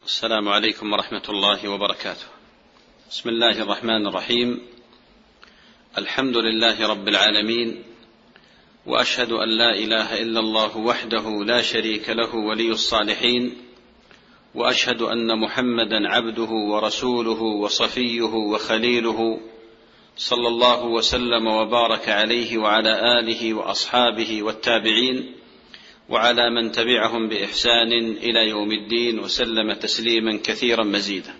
السلام عليكم ورحمة الله وبركاته. بسم الله الرحمن الرحيم. الحمد لله رب العالمين، وأشهد أن لا إله إلا الله وحده لا شريك له ولي الصالحين، وأشهد أن محمدا عبده ورسوله وصفيه وخليله، صلى الله وسلم وبارك عليه وعلى آله وأصحابه والتابعين وعلى من تبعهم بإحسان إلى يوم الدين، وسلم تسليما كثيرا مزيدا.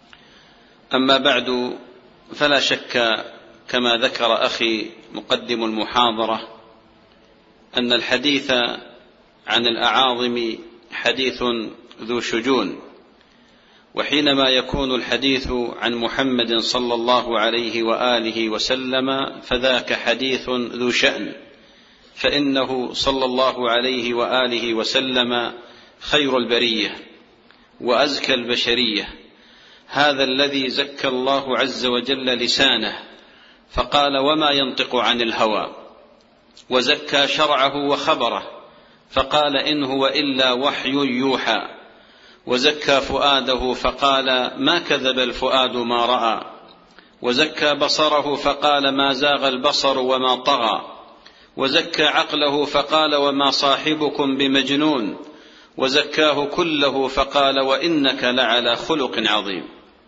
أما بعد، فلا شك كما ذكر أخي مقدم المحاضرة أن الحديث عن الأعاظم حديث ذو شجون، وحينما يكون الحديث عن محمد صلى الله عليه وآله وسلم فذاك حديث ذو شأن، فإنه صلى الله عليه وآله وسلم خير البرية وأزكى البشرية، هذا الذي زكى الله عز وجل لسانه فقال وما ينطق عن الهوى، وزكى شرعه وخبره فقال إن هو إلا وحي يوحى، وزكى فؤاده فقال ما كذب الفؤاد ما رأى، وزكى بصره فقال ما زاغ البصر وما طغى، وزكى عقله فقال وما صاحبكم بمجنون، وزكاه كله فقال وإنك لعلى خلق عظيم.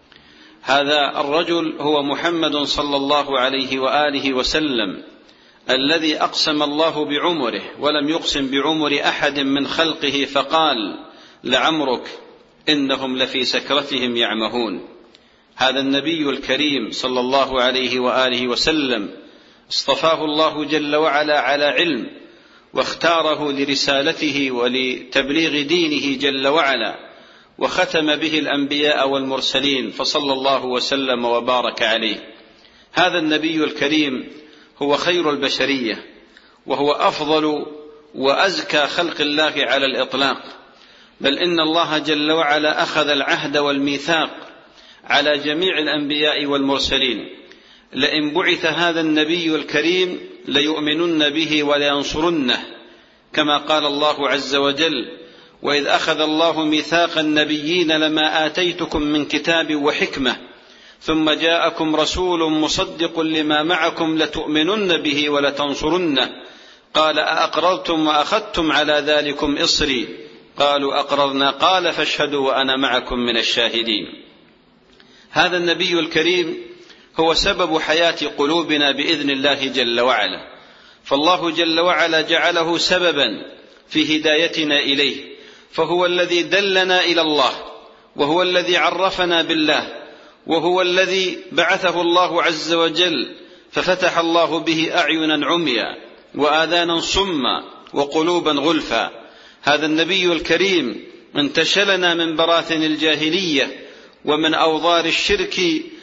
هذا الرجل هو محمد صلى الله عليه وآله وسلم، الذي أقسم الله بعمره ولم يقسم بعمر أحد من خلقه فقال لعمرك إنهم لفي سكرتهم يعمهون. هذا النبي الكريم صلى الله عليه وآله وسلم اصطفاه الله جل وعلا على علم، واختاره لرسالته ولتبليغ دينه جل وعلا، وختم به الأنبياء والمرسلين، فصلى الله وسلم وبارك عليه. هذا النبي الكريم هو خير البشرية، وهو أفضل وأزكى خلق الله على الإطلاق، بل إن الله جل وعلا أخذ العهد والميثاق على جميع الأنبياء والمرسلين، لئن بعث هذا النبي الكريم ليؤمنن به ولينصرنه، كما قال الله عز وجل وإذ أخذ الله ميثاق النبيين لما آتيتكم من كتاب وحكمة ثم جاءكم رسول مصدق لما معكم لتؤمنن به ولتنصرنه، قال أأقررتم وأخذتم على ذلكم إصري قالوا أقررنا قال فاشهدوا وأنا معكم من الشاهدين. هذا النبي الكريم هو سبب حياة قلوبنا بإذن الله جل وعلا، فالله جل وعلا جعله سببا في هدايتنا إليه، فهو الذي دلنا إلى الله، وهو الذي عرفنا بالله، وهو الذي بعثه الله عز وجل ففتح الله به أعينا عميا وآذانا صما وقلوبا غلفا. هذا النبي الكريم انتشلنا من براثن الجاهلية ومن أوضار الشرك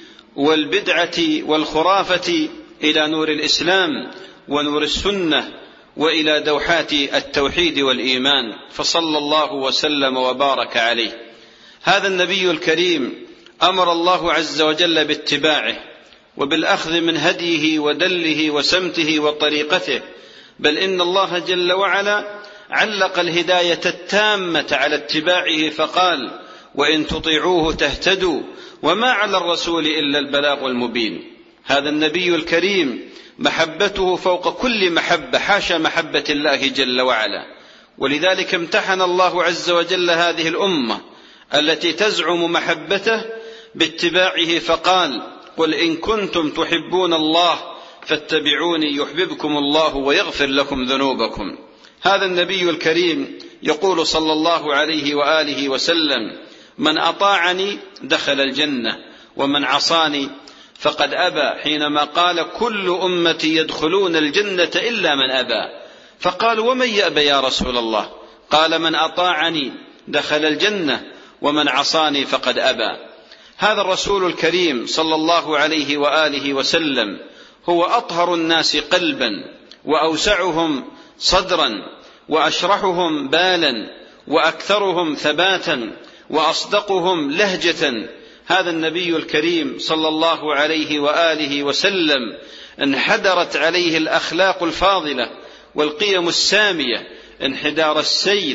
والبدعة والخرافة إلى نور الإسلام ونور السنة وإلى دوحات التوحيد والإيمان، فصلى الله وسلم وبارك عليه. هذا النبي الكريم أمر الله عز وجل باتباعه وبالأخذ من هديه ودله وسمته وطريقته، بل إن الله جل وعلا علق الهداية التامة على اتباعه فقال وإن تطيعوه تهتدوا وما على الرسول إلا البلاغ المبين. هذا النبي الكريم محبته فوق كل محبة، حاشا محبة الله جل وعلا، ولذلك امتحن الله عز وجل هذه الأمة التي تزعم محبته باتباعه فقال قل إن كنتم تحبون الله فاتبعوني يحببكم الله ويغفر لكم ذنوبكم. هذا النبي الكريم يقول صلى الله عليه وآله وسلم من أطاعني دخل الجنة ومن عصاني فقد أبى، حينما قال كل أمتي يدخلون الجنة إلا من أبى، فقال ومن يأبى يا رسول الله؟ قال من أطاعني دخل الجنة ومن عصاني فقد أبى. هذا الرسول الكريم صلى الله عليه وآله وسلم هو أطهر الناس قلبا وأوسعهم صدرا وأشرحهم بالا وأكثرهم ثباتا وأصدقهم لهجة. هذا النبي الكريم صلى الله عليه وآله وسلم انحدرت عليه الأخلاق الفاضلة والقيم السامية انحدار السيل،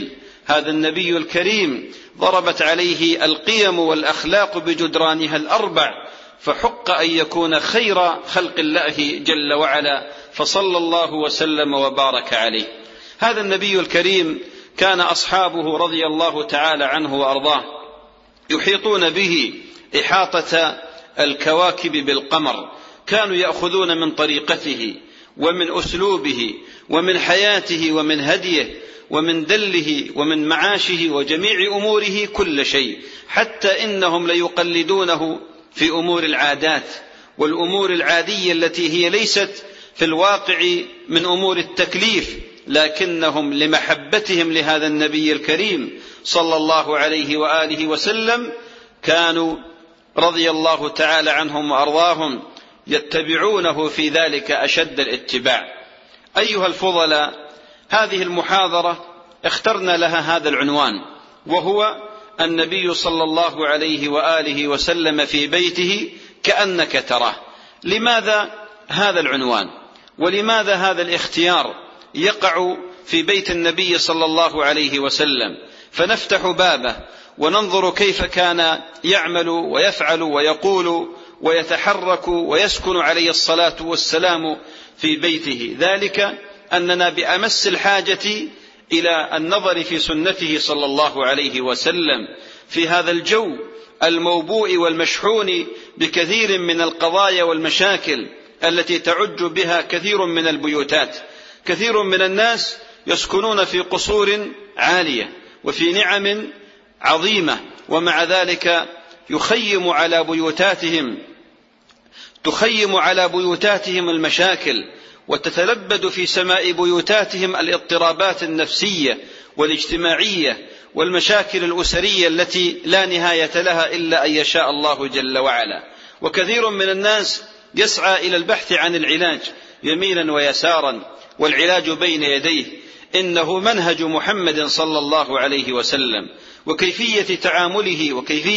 هذا النبي الكريم ضربت عليه القيم والأخلاق بجدرانها الأربع، فحق أن يكون خير خلق الله جل وعلا، فصلى الله وسلم وبارك عليه. هذا النبي الكريم كان أصحابه رضي الله تعالى عنه وأرضاه يحيطون به إحاطة الكواكب بالقمر، كانوا يأخذون من طريقته ومن أسلوبه ومن حياته ومن هديه ومن دله ومن معاشه وجميع أموره كل شيء، حتى إنهم ليقلدونه في أمور العادات والأمور العادية التي هي ليست في الواقع من أمور التكليف، لكنهم لمحبتهم لهذا النبي الكريم صلى الله عليه وآله وسلم كانوا رضي الله تعالى عنهم وأرضاهم يتبعونه في ذلك أشد الاتباع. أيها الفضلاء، هذه المحاضرة اخترنا لها هذا العنوان، وهو النبي صلى الله عليه وآله وسلم في بيته كأنك تراه. لماذا هذا العنوان؟ ولماذا هذا الاختيار يقع في بيت النبي صلى الله عليه وسلم؟ فنفتح بابه وننظر كيف كان يعمل ويفعل ويقول ويتحرك ويسكن عليه الصلاة والسلام في بيته، ذلك أننا بأمس الحاجة إلى النظر في سنته صلى الله عليه وسلم في هذا الجو الموبوء والمشحون بكثير من القضايا والمشاكل التي تعج بها كثير من البيوتات. كثير من الناس يسكنون في قصور عالية وفي نعم عظيمة، ومع ذلك تخيم على بيوتاتهم المشاكل، وتتلبد في سماء بيوتاتهم الاضطرابات النفسية والاجتماعية والمشاكل الأسرية التي لا نهاية لها إلا أن يشاء الله جل وعلا. وكثير من الناس يسعى إلى البحث عن العلاج يمينا ويسارا، والعلاج بين يديه، إنه منهج محمد صلى الله عليه وسلم، وكيفية تعامله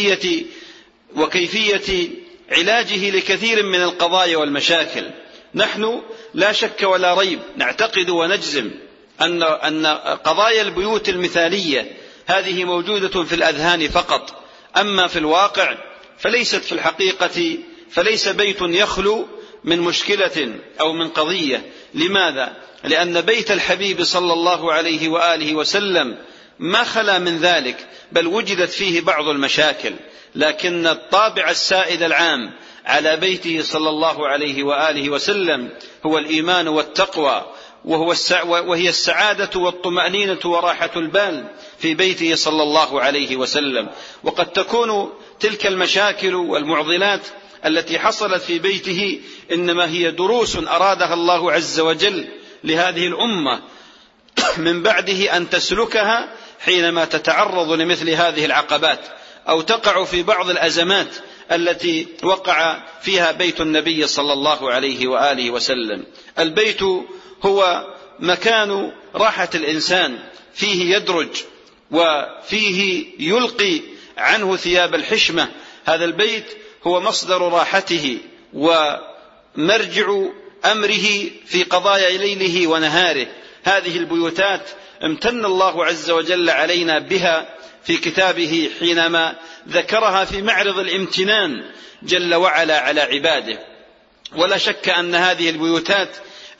وكيفية علاجه لكثير من القضايا والمشاكل. نحن لا شك ولا ريب نعتقد ونجزم أن قضايا البيوت المثالية هذه موجودة في الأذهان فقط، أما في الواقع فليست في الحقيقة، فليس بيت يخلو من مشكلة أو من قضية. لماذا؟ لأن بيت الحبيب صلى الله عليه وآله وسلم ما خلا من ذلك، بل وجدت فيه بعض المشاكل، لكن الطابع السائد العام على بيته صلى الله عليه وآله وسلم هو الإيمان والتقوى، وهي السعادة والطمأنينة وراحة البال في بيته صلى الله عليه وسلم. وقد تكون تلك المشاكل والمعضلات التي حصلت في بيته إنما هي دروس أرادها الله عز وجل لهذه الأمة من بعده أن تسلكها حينما تتعرض لمثل هذه العقبات أو تقع في بعض الأزمات التي وقع فيها بيت النبي صلى الله عليه وآله وسلم. البيت هو مكان راحة الإنسان، فيه يدرج وفيه يلقي عنه ثياب الحشمة. هذا البيت هو مصدر راحته ومرجع أمره في قضايا ليله ونهاره. هذه البيوتات امتن الله عز وجل علينا بها في كتابه حينما ذكرها في معرض الامتنان جل وعلا على عباده. ولا شك أن هذه البيوتات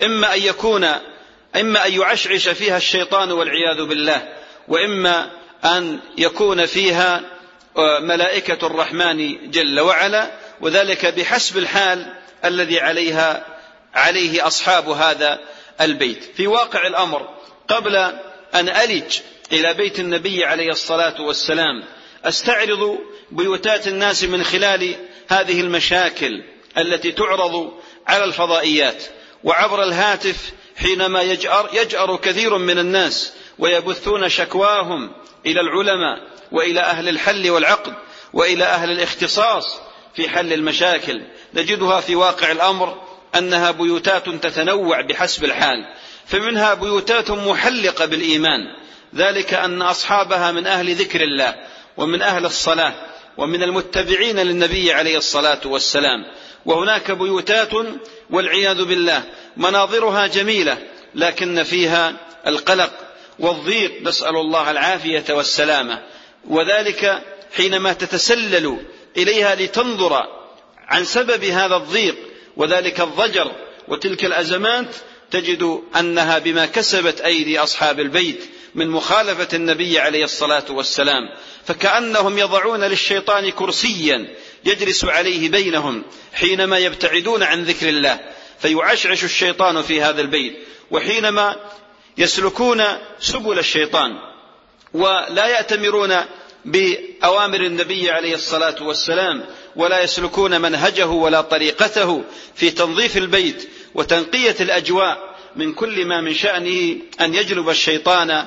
إما أن يعشعش فيها الشيطان والعياذ بالله، وإما أن يكون فيها ملائكة الرحمن جل وعلا، وذلك بحسب الحال الذي عليه أصحاب هذا البيت. في واقع الأمر قبل أن ألج إلى بيت النبي عليه الصلاة والسلام أستعرض بيوتات الناس من خلال هذه المشاكل التي تعرض على الفضائيات وعبر الهاتف، حينما يجأر كثير من الناس ويبثون شكواهم إلى العلماء وإلى أهل الحل والعقد وإلى أهل الاختصاص في حل المشاكل، نجدها في واقع الأمر أنها بيوتات تتنوع بحسب الحال. فمنها بيوتات محلقة بالإيمان، ذلك أن أصحابها من أهل ذكر الله ومن أهل الصلاة ومن المتبعين للنبي عليه الصلاة والسلام. وهناك بيوتات والعياذ بالله مناظرها جميلة لكن فيها القلق والضيق، نسأل الله العافية والسلامة، وذلك حينما تتسلل إليها لتنظر عن سبب هذا الضيق وذلك الضجر وتلك الأزمات، تجد أنها بما كسبت أيدي أصحاب البيت من مخالفة النبي عليه الصلاة والسلام، فكأنهم يضعون للشيطان كرسيا يجلس عليه بينهم حينما يبتعدون عن ذكر الله، فيعشعش الشيطان في هذا البيت. وحينما يسلكون سبل الشيطان ولا يأتمرون بأوامر النبي عليه الصلاة والسلام ولا يسلكون منهجه ولا طريقته في تنظيف البيت وتنقية الأجواء من كل ما من شأنه أن يجلب الشيطان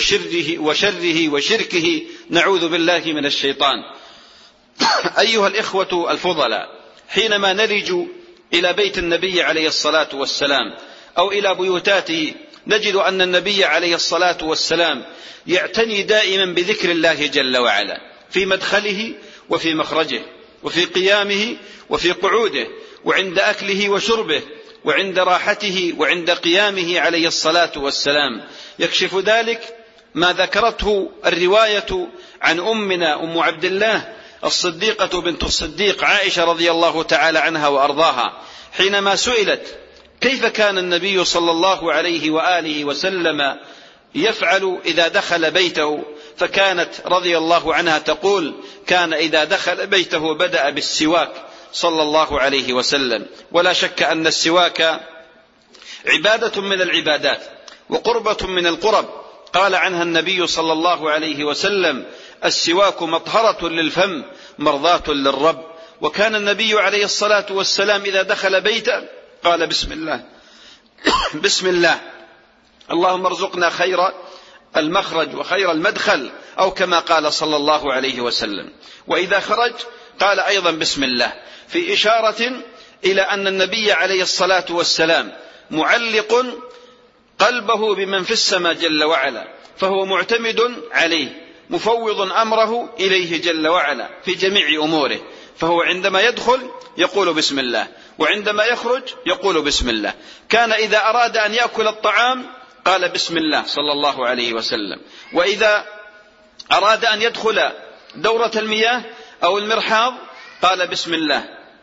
وشره وشركه، نعوذ بالله من الشيطان. أيها الإخوة الفضلاء، حينما نلج إلى بيت النبي عليه الصلاة والسلام أو إلى بيوتاته، نجد أن النبي عليه الصلاة والسلام يعتني دائما بذكر الله جل وعلا في مدخله وفي مخرجه وفي قيامه وفي قعوده وعند أكله وشربه وعند راحته وعند قيامه عليه الصلاة والسلام. يكشف ذلك ما ذكرته الرواية عن أمنا أم عبد الله الصديقة بنت الصديق عائشة رضي الله تعالى عنها وأرضاها، حينما سئلت كيف كان النبي صلى الله عليه وآله وسلم يفعل إذا دخل بيته، فكانت رضي الله عنها تقول كان إذا دخل بيته بدأ بالسواك صلى الله عليه وسلم. ولا شك أن السواك عبادة من العبادات وقربة من القرب، قال عنها النبي صلى الله عليه وسلم السواك مطهرة للفم مرضاة للرب. وكان النبي عليه الصلاة والسلام إذا دخل بيته قال بسم الله بسم الله اللهم ارزقنا خير المخرج وخير المدخل، أو كما قال صلى الله عليه وسلم. وإذا خرج قال أيضا بسم الله، في إشارة إلى أن النبي عليه الصلاة والسلام معلق قلبه بمن في السماء جل وعلا، فهو معتمد عليه مفوض أمره إليه جل وعلا في جميع أموره، فهو عندما يدخل يقول بسم الله وعندما يخرج يقول بسم الله. كان إذا أراد أن يأكل الطعام قال بسم الله صلى الله عليه وسلم، وإذا أراد أن يدخل دورة المياه أو المرحاض قال بسم الله.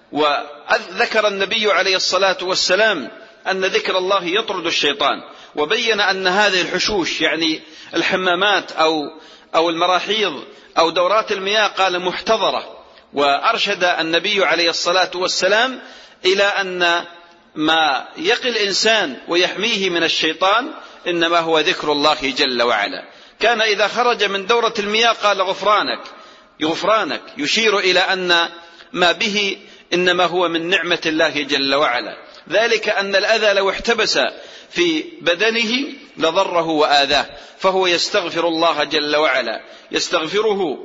وذكر النبي عليه الصلاة والسلام أن ذكر الله يطرد الشيطان، وبين أن هذه الحشوش يعني الحمامات أو المراحيض أو دورات المياه قال محتضرة. وأرشد النبي عليه الصلاة والسلام إلى أن ما يقي الإنسان ويحميه من الشيطان إنما هو ذكر الله جل وعلا. كان إذا خرج من دورة المياه قال غفرانك غفرانك، يشير إلى أن ما به إنما هو من نعمة الله جل وعلا، ذلك أن الأذى لو احتبس في بدنه لضره وآذاه، فهو يستغفر الله جل وعلا، يستغفره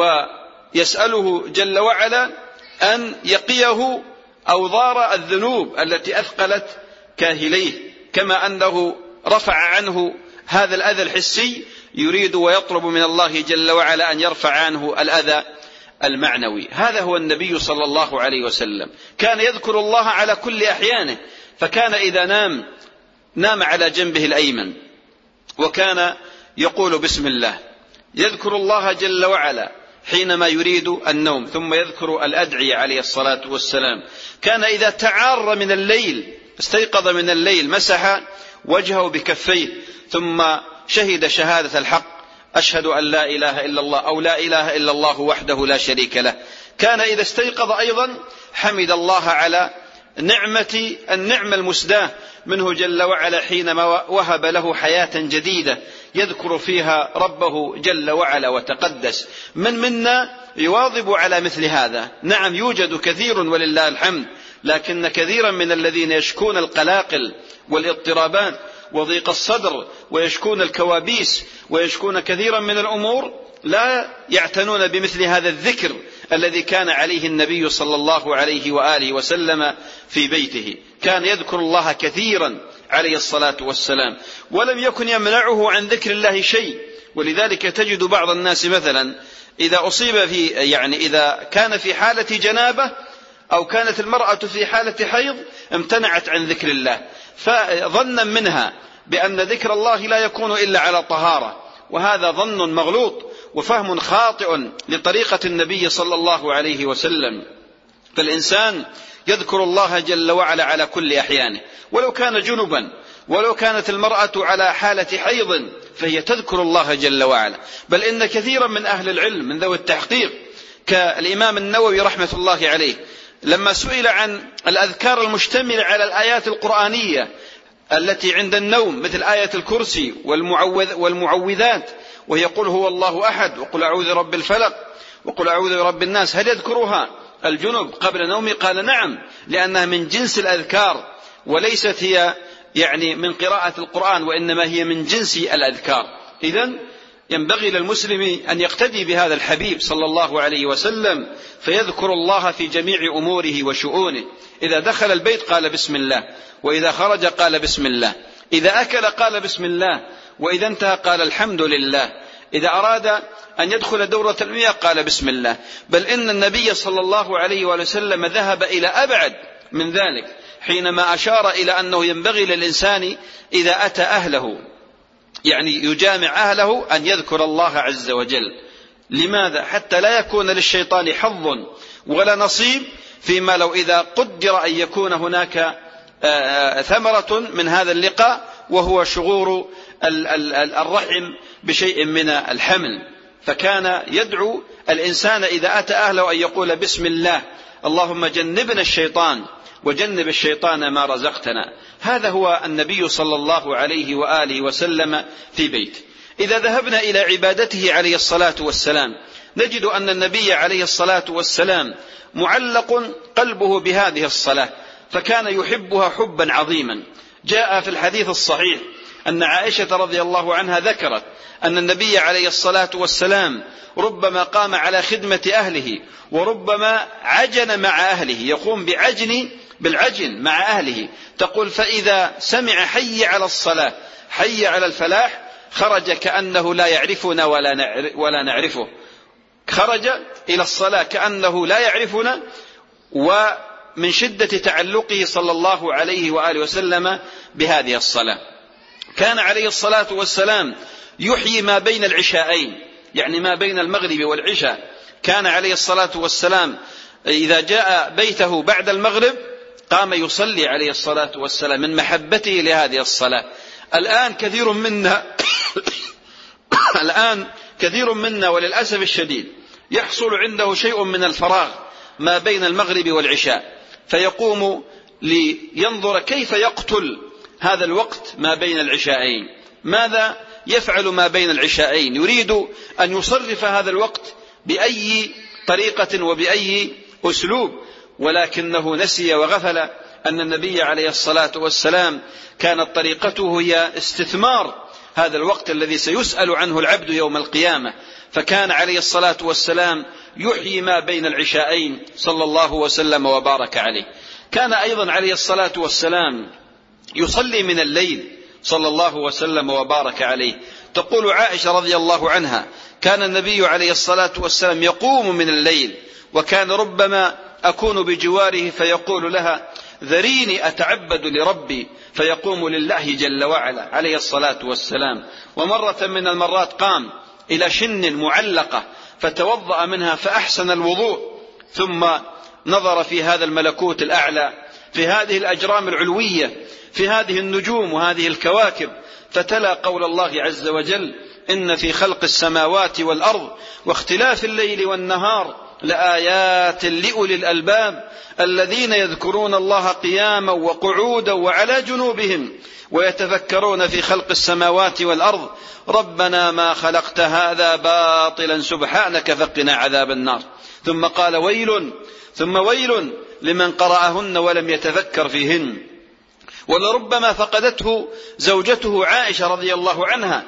ويسأله جل وعلا أن يقيه أوضار الذنوب التي أثقلت كاهليه، كما أنه رفع عنه هذا الأذى الحسي، يريد ويطلب من الله جل وعلا أن يرفع عنه الأذى المعنوي. هذا هو النبي صلى الله عليه وسلم، كان يذكر الله على كل أحيانه، فكان إذا نام على جنبه الأيمن وكان يقول بسم الله، يذكر الله جل وعلا حينما يريد النوم، ثم يذكر الأدعية عليه الصلاة والسلام. كان إذا تعار من الليل استيقظ من الليل مسح وجهه بكفيه ثم شهد شهادة الحق أشهد أن لا إله إلا الله أو لا إله إلا الله وحده لا شريك له. كان إذا استيقظ أيضا حمد الله على النعمة المسداة منه جل وعلا حينما وهب له حياة جديدة يذكر فيها ربه جل وعلا وتقدس. من منا يواظب على مثل هذا؟ نعم يوجد كثير ولله الحمد، لكن كثيرا من الذين يشكون القلاقل والاضطرابات وضيق الصدر ويشكون الكوابيس ويشكون كثيرا من الأمور لا يعتنون بمثل هذا الذكر الذي كان عليه النبي صلى الله عليه وآله وسلم في بيته. كان يذكر الله كثيرا عليه الصلاة والسلام، ولم يكن يمنعه عن ذكر الله شيء. ولذلك تجد بعض الناس مثلا إذا أصيب إذا كان في حالة جنابة أو كانت المرأة في حالة حيض امتنعت عن ذكر الله، فظنا منها بأن ذكر الله لا يكون إلا على طهارة، وهذا ظن مغلوط وفهم خاطئ لطريقة النبي صلى الله عليه وسلم. فالإنسان يذكر الله جل وعلا على كل أحيانه، ولو كان جنبا، ولو كانت المرأة على حالة حيض فهي تذكر الله جل وعلا. بل إن كثيرا من أهل العلم من ذوي التحقيق كالإمام النووي رحمة الله عليه لما سئل عن الأذكار المشتملة على الآيات القرآنية التي عند النوم مثل آية الكرسي والمعوذات، وهي قل هو الله أحد وقل أعوذ برب الفلق وقل أعوذ برب الناس، هل يذكرها الجنب قبل نومه؟ قال نعم، لأنها من جنس الأذكار وليست هي يعني من قراءة القرآن، وإنما هي من جنس الأذكار. إذن ينبغي للمسلم أن يقتدي بهذا الحبيب صلى الله عليه وسلم فيذكر الله في جميع أموره وشؤونه. إذا دخل البيت قال بسم الله، وإذا خرج قال بسم الله، إذا أكل قال بسم الله، وإذا انتهى قال الحمد لله، إذا أراد أن يدخل دورة المياه قال بسم الله. بل إن النبي صلى الله عليه وسلم ذهب إلى أبعد من ذلك حينما أشار إلى أنه ينبغي للإنسان إذا أتى أهله يعني يجامع أهله أن يذكر الله عز وجل. لماذا؟ حتى لا يكون للشيطان حظ ولا نصيب فيما لو إذا قدر أن يكون هناك ثمرة من هذا اللقاء وهو شغور الرحم بشيء من الحمل. فكان يدعو الإنسان إذا أتى أهله أن يقول بسم الله اللهم جنبنا الشيطان وجنب الشيطان ما رزقتنا. هذا هو النبي صلى الله عليه وآله وسلم في بيت. إذا ذهبنا إلى عبادته عليه الصلاة والسلام نجد أن النبي عليه الصلاة والسلام معلق قلبه بهذه الصلاة، فكان يحبها حبا عظيما. جاء في الحديث الصحيح أن عائشة رضي الله عنها ذكرت أن النبي عليه الصلاة والسلام ربما قام على خدمة أهله وربما عجن مع أهله، يقوم بالعجن مع أهله. تقول فإذا سمع حي على الصلاة حي على الفلاح خرج كأنه لا يعرفنا ولا نعرفه، خرج إلى الصلاة كأنه لا يعرفنا، ومن شدة تعلقه صلى الله عليه وآله وسلم بهذه الصلاة. كان عليه الصلاة والسلام يحيي ما بين العشاءين، يعني ما بين المغرب والعشاء. كان عليه الصلاة والسلام إذا جاء بيته بعد المغرب قام يصلي عليه الصلاة والسلام من محبته لهذه الصلاة. الآن كثير منا وللأسف الشديد يحصل عنده شيء من الفراغ ما بين المغرب والعشاء، فيقوم لينظر كيف يقتل هذا الوقت ما بين العشاءين، ماذا يفعل ما بين العشاءين، يريد أن يصرف هذا الوقت بأي طريقة وبأي أسلوب، ولكنه نسي وغفل أن النبي عليه الصلاة والسلام كانت طريقته هي استثمار هذا الوقت الذي سيسأل عنه العبد يوم القيامة. فكان عليه الصلاة والسلام يحيي ما بين العشاءين صلى الله وسلم وبارك عليه. كان أيضا عليه الصلاة والسلام يصلي من الليل صلى الله وسلم وبارك عليه. تقول عائشة رضي الله عنها كان النبي عليه الصلاة والسلام يقوم من الليل، وكان ربما أكون بجواره فيقول لها ذريني أتعبد لربي، فيقوم لله جل وعلا عليه الصلاة والسلام. ومرة من المرات قام إلى شن معلقة فتوضأ منها فأحسن الوضوء، ثم نظر في هذا الملكوت الأعلى، في هذه الأجرام العلوية، في هذه النجوم وهذه الكواكب، فتلا قول الله عز وجل إن في خلق السماوات والأرض واختلاف الليل والنهار لآيات لأولي الألباب الذين يذكرون الله قياما وقعودا وعلى جنوبهم ويتفكرون في خلق السماوات والأرض ربنا ما خلقت هذا باطلا سبحانك فقنا عذاب النار. ثم قال ويل لمن قرأهن ولم يتفكر فيهن. ولربما فقدته زوجته عائشة رضي الله عنها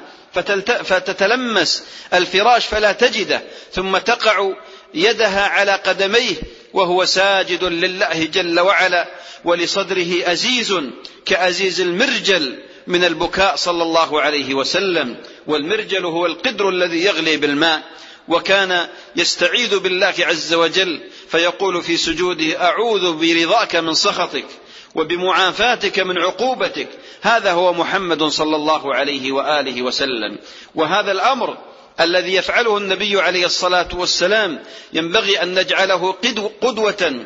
فتتلمس الفراش فلا تجده، ثم تقع يدها على قدميه وهو ساجد لله جل وعلا ولصدره أزيز كأزيز المرجل من البكاء صلى الله عليه وسلم. والمرجل هو القدر الذي يغلي بالماء. وكان يستعيذ بالله عز وجل فيقول في سجوده أعوذ برضاك من سخطك وبمعافاتك من عقوبتك. هذا هو محمد صلى الله عليه وآله وسلم. وهذا الأمر الذي يفعله النبي عليه الصلاة والسلام ينبغي أن نجعله قدوة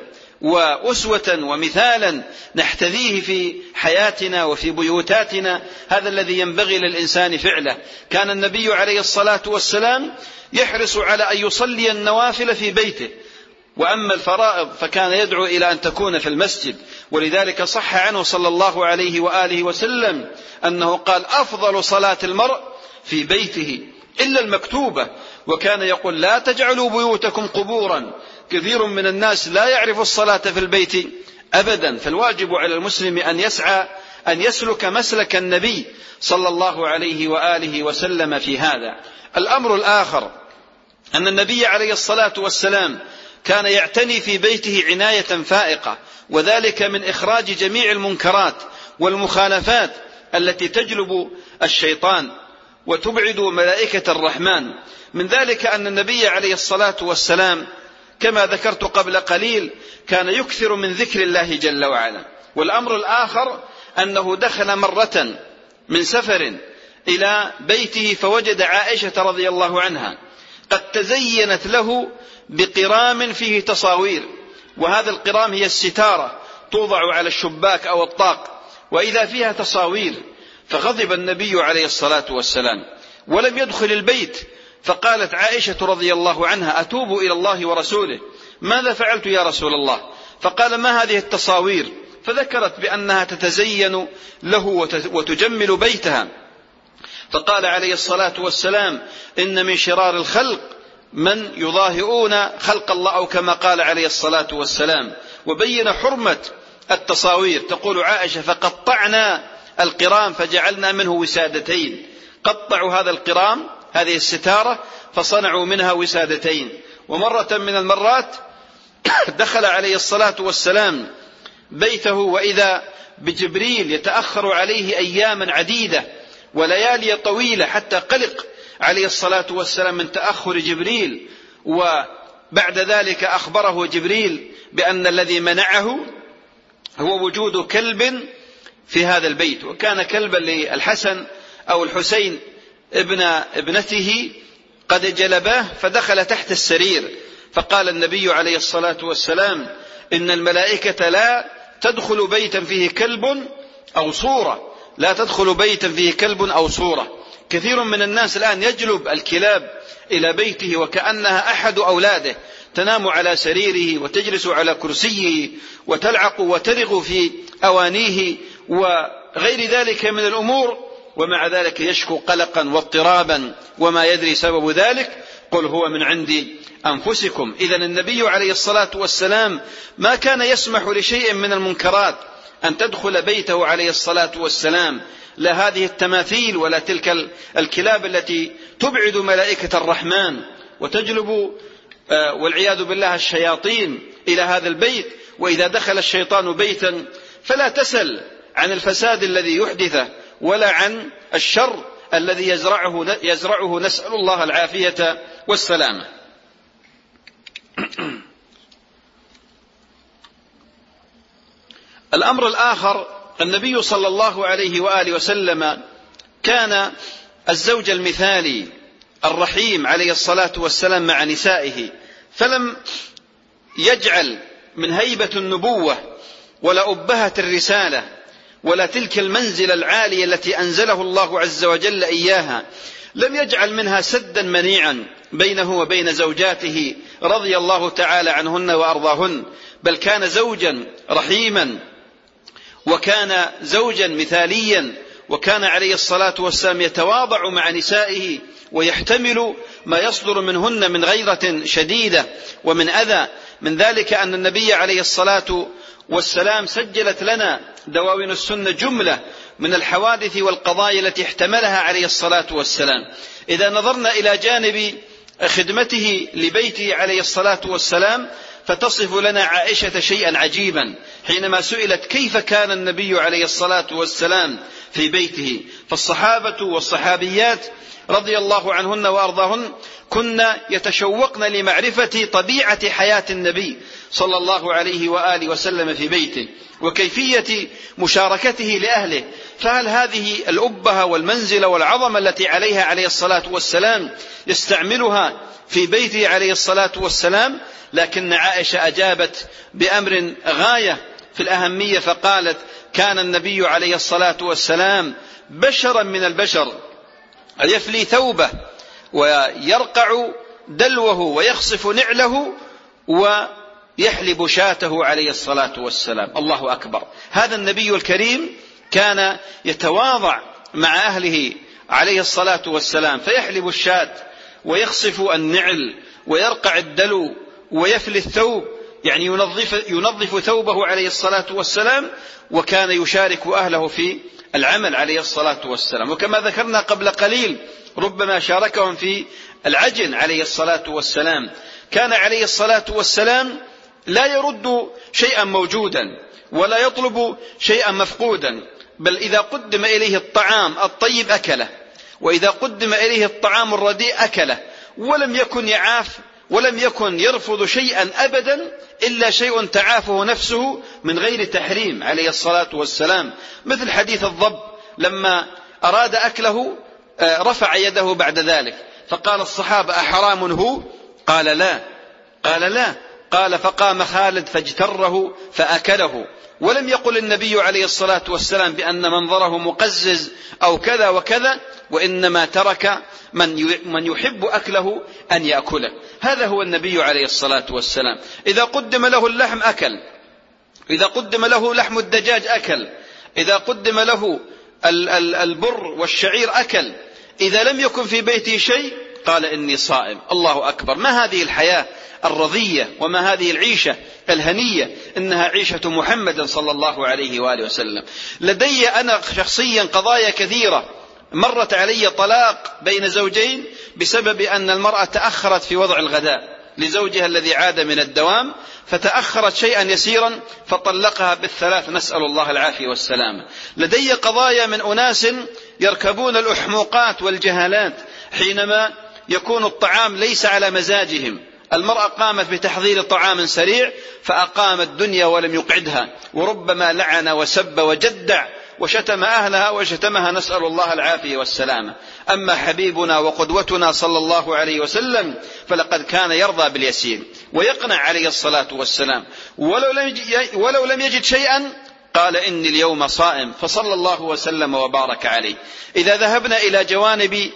وأسوة ومثالا نحتذيه في حياتنا وفي بيوتاتنا. هذا الذي ينبغي للإنسان فعله. كان النبي عليه الصلاة والسلام يحرص على أن يصلي النوافل في بيته، وأما الفرائض فكان يدعو إلى أن تكون في المسجد. ولذلك صح عنه صلى الله عليه وآله وسلم أنه قال: أفضل صلاة المرء في بيته إلا المكتوبة. وكان يقول: لا تجعلوا بيوتكم قبورا. كثير من الناس لا يعرف الصلاة في البيت أبدا. فالواجب على المسلم أن يسعى أن يسلك مسلك النبي صلى الله عليه وآله وسلم في هذا. الأمر الآخر أن النبي عليه الصلاة والسلام كان يعتني في بيته عناية فائقة، وذلك من إخراج جميع المنكرات والمخالفات التي تجلب الشيطان وتبعد ملائكة الرحمن. من ذلك أن النبي عليه الصلاة والسلام كما ذكرت قبل قليل كان يكثر من ذكر الله جل وعلا. والأمر الآخر أنه دخل مرة من سفر إلى بيته فوجد عائشة رضي الله عنها قد تزينت له بقرام فيه تصاوير، وهذا القرام هي الستارة توضع على الشباك أو الطاق، وإذا فيها تصاوير. فغضب النبي عليه الصلاة والسلام ولم يدخل البيت. فقالت عائشة رضي الله عنها: أتوب إلى الله ورسوله، ماذا فعلت يا رسول الله؟ فقال: ما هذه التصاوير؟ فذكرت بأنها تتزين له وتجمل بيتها. فقال عليه الصلاة والسلام: إن من شرار الخلق من يضاهئون خلق الله، أو كما قال عليه الصلاة والسلام. وبين حرمة التصاوير. تقول عائشة: فقطعنا القرام فجعلنا منه وسادتين. قطعوا هذا القرام، هذه الستارة، فصنعوا منها وسادتين. ومرة من المرات دخل عليه الصلاة والسلام بيته وإذا بجبريل يتأخر عليه أياما عديدة وليالي طويلة، حتى قلق عليه الصلاة والسلام من تأخر جبريل. وبعد ذلك أخبره جبريل بأن الذي منعه هو وجود كلب في هذا البيت، وكان كلبا للحسن أو الحسين ابنته قد جلباه فدخل تحت السرير. فقال النبي عليه الصلاة والسلام: إن الملائكة لا تدخل بيتا فيه كلب أو صورة، لا تدخل بيتا فيه كلب أو صورة. كثير من الناس الآن يجلب الكلاب إلى بيته وكأنها أحد أولاده، تنام على سريره وتجلس على كرسيه وتلعق وترغ في أوانيه وغير ذلك من الأمور، ومع ذلك يشكو قلقا واضطرابا وما يدري سبب ذلك. قل هو من عند أنفسكم. إذن النبي عليه الصلاة والسلام ما كان يسمح لشيء من المنكرات أن تدخل بيته عليه الصلاة والسلام، لا هذه التماثيل ولا تلك الكلاب التي تبعد ملائكة الرحمن وتجلب والعياذ بالله الشياطين إلى هذا البيت. وإذا دخل الشيطان بيتا فلا تسل عن الفساد الذي يحدثه ولا عن الشر الذي يزرعه. نسأل الله العافية والسلامة. الأمر الآخر: النبي صلى الله عليه وآله وسلم كان الزوج المثالي الرحيم عليه الصلاة والسلام مع نسائه، فلم يجعل من هيبة النبوة ولا أبهة الرسالة ولا تلك المنزلة العالية التي أنزله الله عز وجل إياها، لم يجعل منها سدا منيعا بينه وبين زوجاته رضي الله تعالى عنهن وأرضاهن، بل كان زوجا رحيما وكان زوجا مثاليا. وكان عليه الصلاة والسلام يتواضع مع نسائه ويحتمل ما يصدر منهن من غيرة شديدة ومن أذى. من ذلك أن النبي عليه الصلاة والسلام سجلت لنا دواوين السنة جملة من الحوادث والقضايا التي احتملها عليه الصلاة والسلام. إذا نظرنا إلى جانب خدمته لبيته عليه الصلاة والسلام فتصف لنا عائشة شيئا عجيبا حينما سئلت كيف كان النبي عليه الصلاة والسلام في بيته. فالصحابة والصحابيات رضي الله عنهن وأرضاهن كنا يتشوقن لمعرفة طبيعة حياة النبي صلى الله عليه وآله وسلم في بيته وكيفية مشاركته لأهله. فهل هذه الأبهة والمنزلة والعظمة التي عليها عليه الصلاة والسلام يستعملها في بيته عليه الصلاة والسلام؟ لكن عائشة أجابت بأمر غاية في الأهمية فقالت: كان النبي عليه الصلاة والسلام بشرا من البشر يفلي ثوبه ويرقع دلوه ويخصف نعله ويحلب شاته عليه الصلاة والسلام. الله أكبر. هذا النبي الكريم كان يتواضع مع أهله عليه الصلاة والسلام، فيحلب الشاة ويخصف النعل ويرقع الدلو ويفلي الثوب، يعني ينظف ثوبه عليه الصلاة والسلام، وكان يشارك أهله في العمل عليه الصلاة والسلام. وكما ذكرنا قبل قليل ربما شاركهم في العجن عليه الصلاة والسلام. كان عليه الصلاة والسلام لا يرد شيئا موجودا ولا يطلب شيئا مفقودا، بل إذا قدم إليه الطعام الطيب أكله، وإذا قدم إليه الطعام الرديء أكله، ولم يكن يعاف ولم يكن يرفض شيئا أبدا إلا شيء تعافه نفسه من غير تحريم عليه الصلاة والسلام. مثل حديث الضب لما أراد أكله رفع يده بعد ذلك، فقال الصحابة: أحرام هو؟ قال لا. قال لا. قال: فقام خالد فاجتره فأكله. ولم يقل النبي عليه الصلاة والسلام بأن منظره مقزز أو كذا وكذا، وإنما ترك من يحب أكله أن يأكله. هذا هو النبي عليه الصلاة والسلام. إذا قدم له اللحم أكل، إذا قدم له لحم الدجاج أكل، إذا قدم له البر والشعير أكل. إذا لم يكن في بيته شيء قال: إني صائم. الله أكبر. ما هذه الحياة الرضية وما هذه العيشة الهنية؟ إنها عيشة محمد صلى الله عليه وآله وسلم. لدي أنا شخصيا قضايا كثيرة مرت علي طلاق بين زوجين بسبب أن المرأة تأخرت في وضع الغداء لزوجها الذي عاد من الدوام، فتأخرت شيئا يسيرا فطلقها بالثلاث، نسأل الله العافية والسلامة. لدي قضايا من أناس يركبون الأحموقات والجهالات حينما يكون الطعام ليس على مزاجهم. المرأة قامت بتحضير طعام سريع فأقام الدنيا ولم يقعدها، وربما لعن وسب وجدع وشتم أهلها وشتمها، نسأل الله العافية والسلامة. أما حبيبنا وقدوتنا صلى الله عليه وسلم فلقد كان يرضى باليسير ويقنع عليه الصلاة والسلام، ولو لم يجد شيئا قال: إني اليوم صائم، فصلى الله وسلم وبارك عليه. إذا ذهبنا إلى جوانب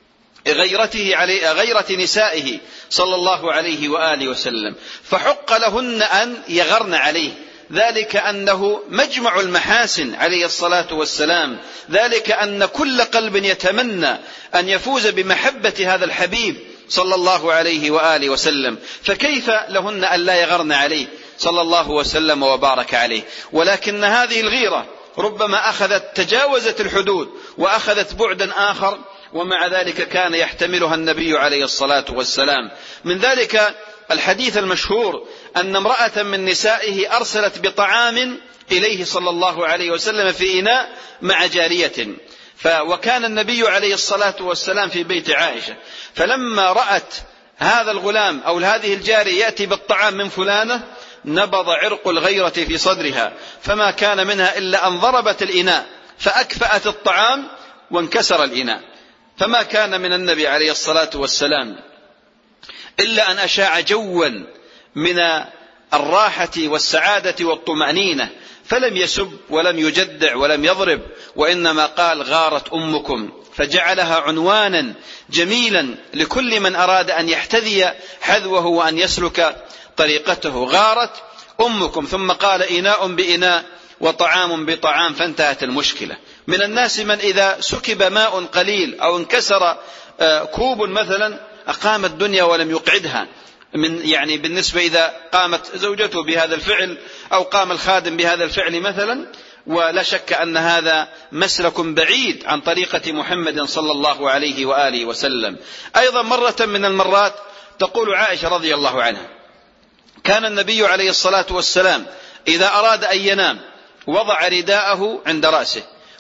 غيرة نسائه صلى الله عليه وآله وسلم، فحق لهن أن يغرن عليه، ذلك أنه مجمع المحاسن عليه الصلاة والسلام، ذلك أن كل قلب يتمنى أن يفوز بمحبة هذا الحبيب صلى الله عليه وآله وسلم، فكيف لهن أن لا يغرن عليه صلى الله وسلم وبارك عليه؟ ولكن هذه الغيرة ربما تجاوزت الحدود وأخذت بعدا آخر، ومع ذلك كان يحتملها النبي عليه الصلاة والسلام. من ذلك الحديث المشهور أن امرأة من نسائه أرسلت بطعام إليه صلى الله عليه وسلم في إناء مع جارية، وكان النبي عليه الصلاة والسلام في بيت عائشة، فلما رأت هذا الغلام أو هذه الجارية يأتي بالطعام من فلانة نبض عرق الغيرة في صدرها، فما كان منها إلا أن ضربت الإناء فأكفأت الطعام وانكسر الإناء. فما كان من النبي عليه الصلاة والسلام إلا أن أشاع جوا من الراحة والسعادة والطمأنينة، فلم يسب ولم يجدع ولم يضرب، وإنما قال: غارت أمكم، فجعلها عنوانا جميلا لكل من أراد أن يحتذي حذوه وأن يسلك طريقته. غارت أمكم، ثم قال: إناء بإناء وطعام بطعام، فانتهت المشكلة. من الناس من إذا سكب ماء قليل أو انكسر كوب مثلا أقام الدنيا ولم يقعدها، يعني بالنسبة إذا قامت زوجته بهذا الفعل أو قام الخادم بهذا الفعل مثلا، ولا شك أن هذا مسلك بعيد عن طريقة محمد صلى الله عليه وآله وسلم. أيضا مرة من المرات تقول عائشة رضي الله عنها: كان النبي عليه الصلاة والسلام إذا أراد أن ينام وضع رداءه عند رأسه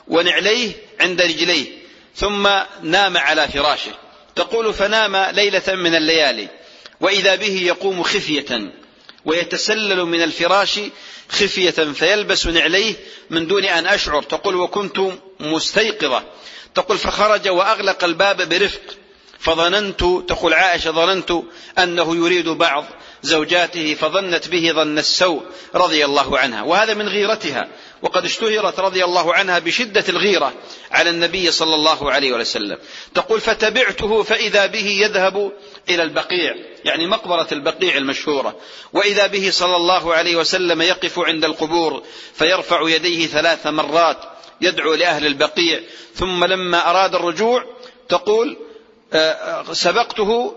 ونعليه عند رجليه، ثم نام على فراشه. تقول فنام ليلة من الليالي وإذا به يقوم خفية ويتسلل من الفراش خفية فيلبس نعليه من دون أن أشعر. تقول وكنت مستيقظة. تقول فخرج وأغلق الباب برفق فظننت، تقول عائشة، ظننت أنه يريد بعض زوجاته فظنت به ظن السوء رضي الله عنها. وهذا من غيرتها، وقد اشتهرت رضي الله عنها بشدة الغيرة على النبي صلى الله عليه وسلم. تقول فتبعته فإذا به يذهب إلى البقيع، يعني مقبرة البقيع المشهورة، وإذا به صلى الله عليه وسلم يقف عند القبور فيرفع يديه 3 مرات يدعو لأهل البقيع. ثم لما أراد الرجوع تقول سبقته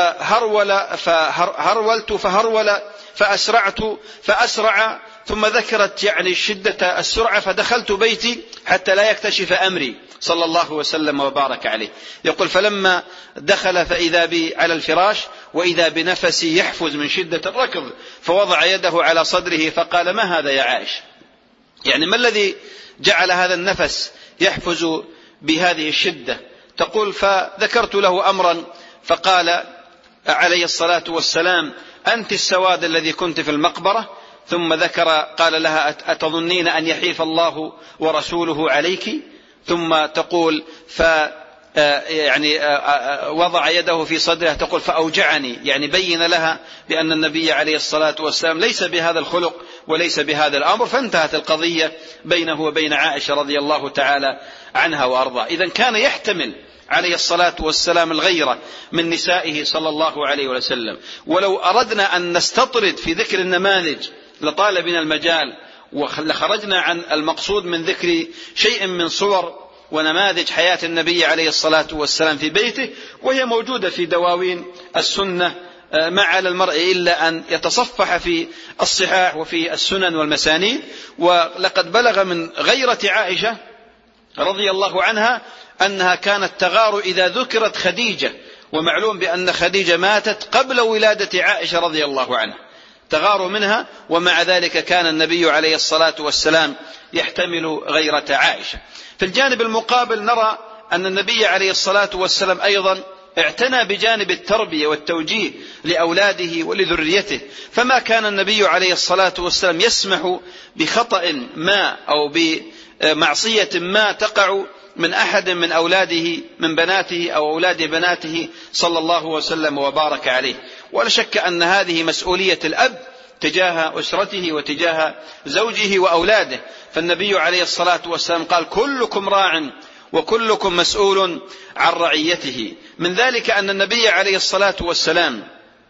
فهرولت فأسرعت فأسرع، ثم ذكرت يعني شدة السرعة فدخلت بيتي حتى لا يكتشف أمري صلى الله وسلم وبارك عليه. يقول فلما دخل فإذا بي على الفراش وإذا بنفسي يحفز من شدة الركض، فوضع يده على صدره فقال ما هذا يا عائشة؟ يعني ما الذي جعل هذا النفس يحفز بهذه الشدة؟ تقول فذكرت له أمرا فقال عليه الصلاة والسلام أنت السواد الذي كنت في المقبرة. ثم قال لها أتظنين أن يحيف الله ورسوله عليك؟ ثم تقول يعني وضع يده في صدرها. تقول فأوجعني، يعني بين لها بأن النبي عليه الصلاة والسلام ليس بهذا الخلق وليس بهذا الأمر، فانتهت القضية بينه وبين عائشة رضي الله تعالى عنها وأرضاه. إذن كان يحتمل عليه الصلاة والسلام الغيرة من نسائه صلى الله عليه وسلم. ولو أردنا أن نستطرد في ذكر النماذج لطال بنا المجال، ولخرجنا عن المقصود من ذكر شيء من صور ونماذج حياة النبي عليه الصلاة والسلام في بيته، وهي موجودة في دواوين السنة. ما على المرء إلا أن يتصفح في الصحاح وفي السنن والمسانيد. ولقد بلغ من غيرة عائشة رضي الله عنها أنها كانت تغار إذا ذكرت خديجة، ومعلوم بأن خديجة ماتت قبل ولادة عائشة رضي الله عنها، تغار منها، ومع ذلك كان النبي عليه الصلاة والسلام يحتمل غيرة عائشة. في الجانب المقابل نرى أن النبي عليه الصلاة والسلام أيضا اعتنى بجانب التربية والتوجيه لأولاده ولذريته، فما كان النبي عليه الصلاة والسلام يسمح بخطأ ما أو بمعصية ما تقع من أحد من أولاده من بناته أو أولاد بناته صلى الله وسلم وبارك عليه. ولا شك أن هذه مسؤولية الأب تجاه أسرته وتجاه زوجه وأولاده. فالنبي عليه الصلاة والسلام قال كلكم راع وكلكم مسؤول عن رعيته. من ذلك أن النبي عليه الصلاة والسلام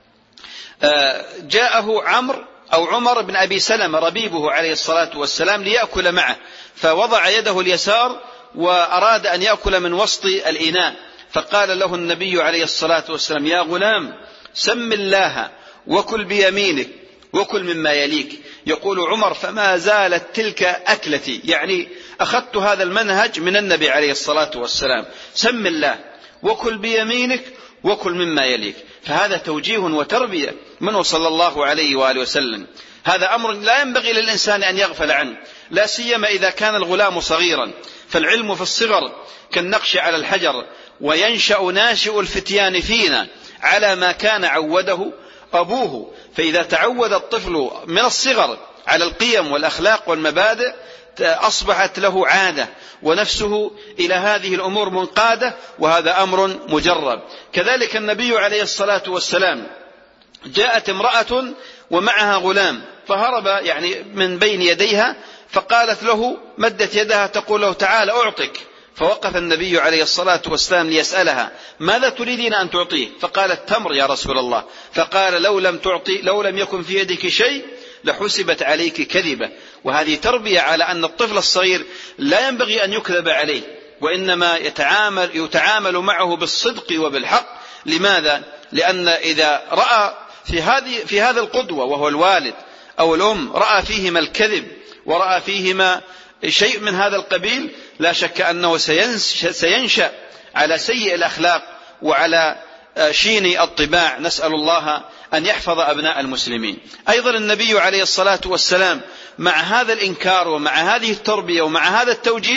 جاءه عمر بن أبي سلمة ربيبه عليه الصلاة والسلام ليأكل معه، فوضع يده اليسار وأراد أن يأكل من وسط الإناء، فقال له النبي عليه الصلاة والسلام يا غلام سم الله وكل بيمينك وكل مما يليك. يقول عمر فما زالت تلك أكلتي، يعني أخذت هذا المنهج من النبي عليه الصلاة والسلام، سم الله وكل بيمينك وكل مما يليك. فهذا توجيه وتربية منه صلى الله عليه وآله وسلم. هذا أمر لا ينبغي للإنسان أن يغفل عنه، لا سيما إذا كان الغلام صغيرا، فالعلم في الصغر كالنقش على الحجر، وينشأ ناشئ الفتيان فينا على ما كان عوده أبوه. فإذا تعود الطفل من الصغر على القيم والأخلاق والمبادئ أصبحت له عادة ونفسه إلى هذه الأمور منقادة، وهذا أمر مجرب. كذلك النبي عليه الصلاة والسلام جاءت امرأة ومعها غلام فهرب يعني من بين يديها، فقالت له مدت يدها تقول له تعال أعطك، فوقف النبي عليه الصلاة والسلام ليسألها ماذا تريدين أن تعطيه؟ فقالت تمر يا رسول الله. فقال لو لم يكن في يدك شيء لحسبت عليك كذبة. وهذه تربية على أن الطفل الصغير لا ينبغي أن يكذب عليه، وإنما يتعامل معه بالصدق وبالحق. لماذا؟ لأن إذا رأى في هذا القدوة وهو الوالد أو الأم رأى فيهما الكذب ورأى فيهما شيء من هذا القبيل، لا شك أنه سينشأ على سيء الأخلاق وعلى شين الطباع. نسأل الله أن يحفظ أبناء المسلمين. أيضا النبي عليه الصلاة والسلام مع هذا الإنكار ومع هذه التربية ومع هذا التوجيه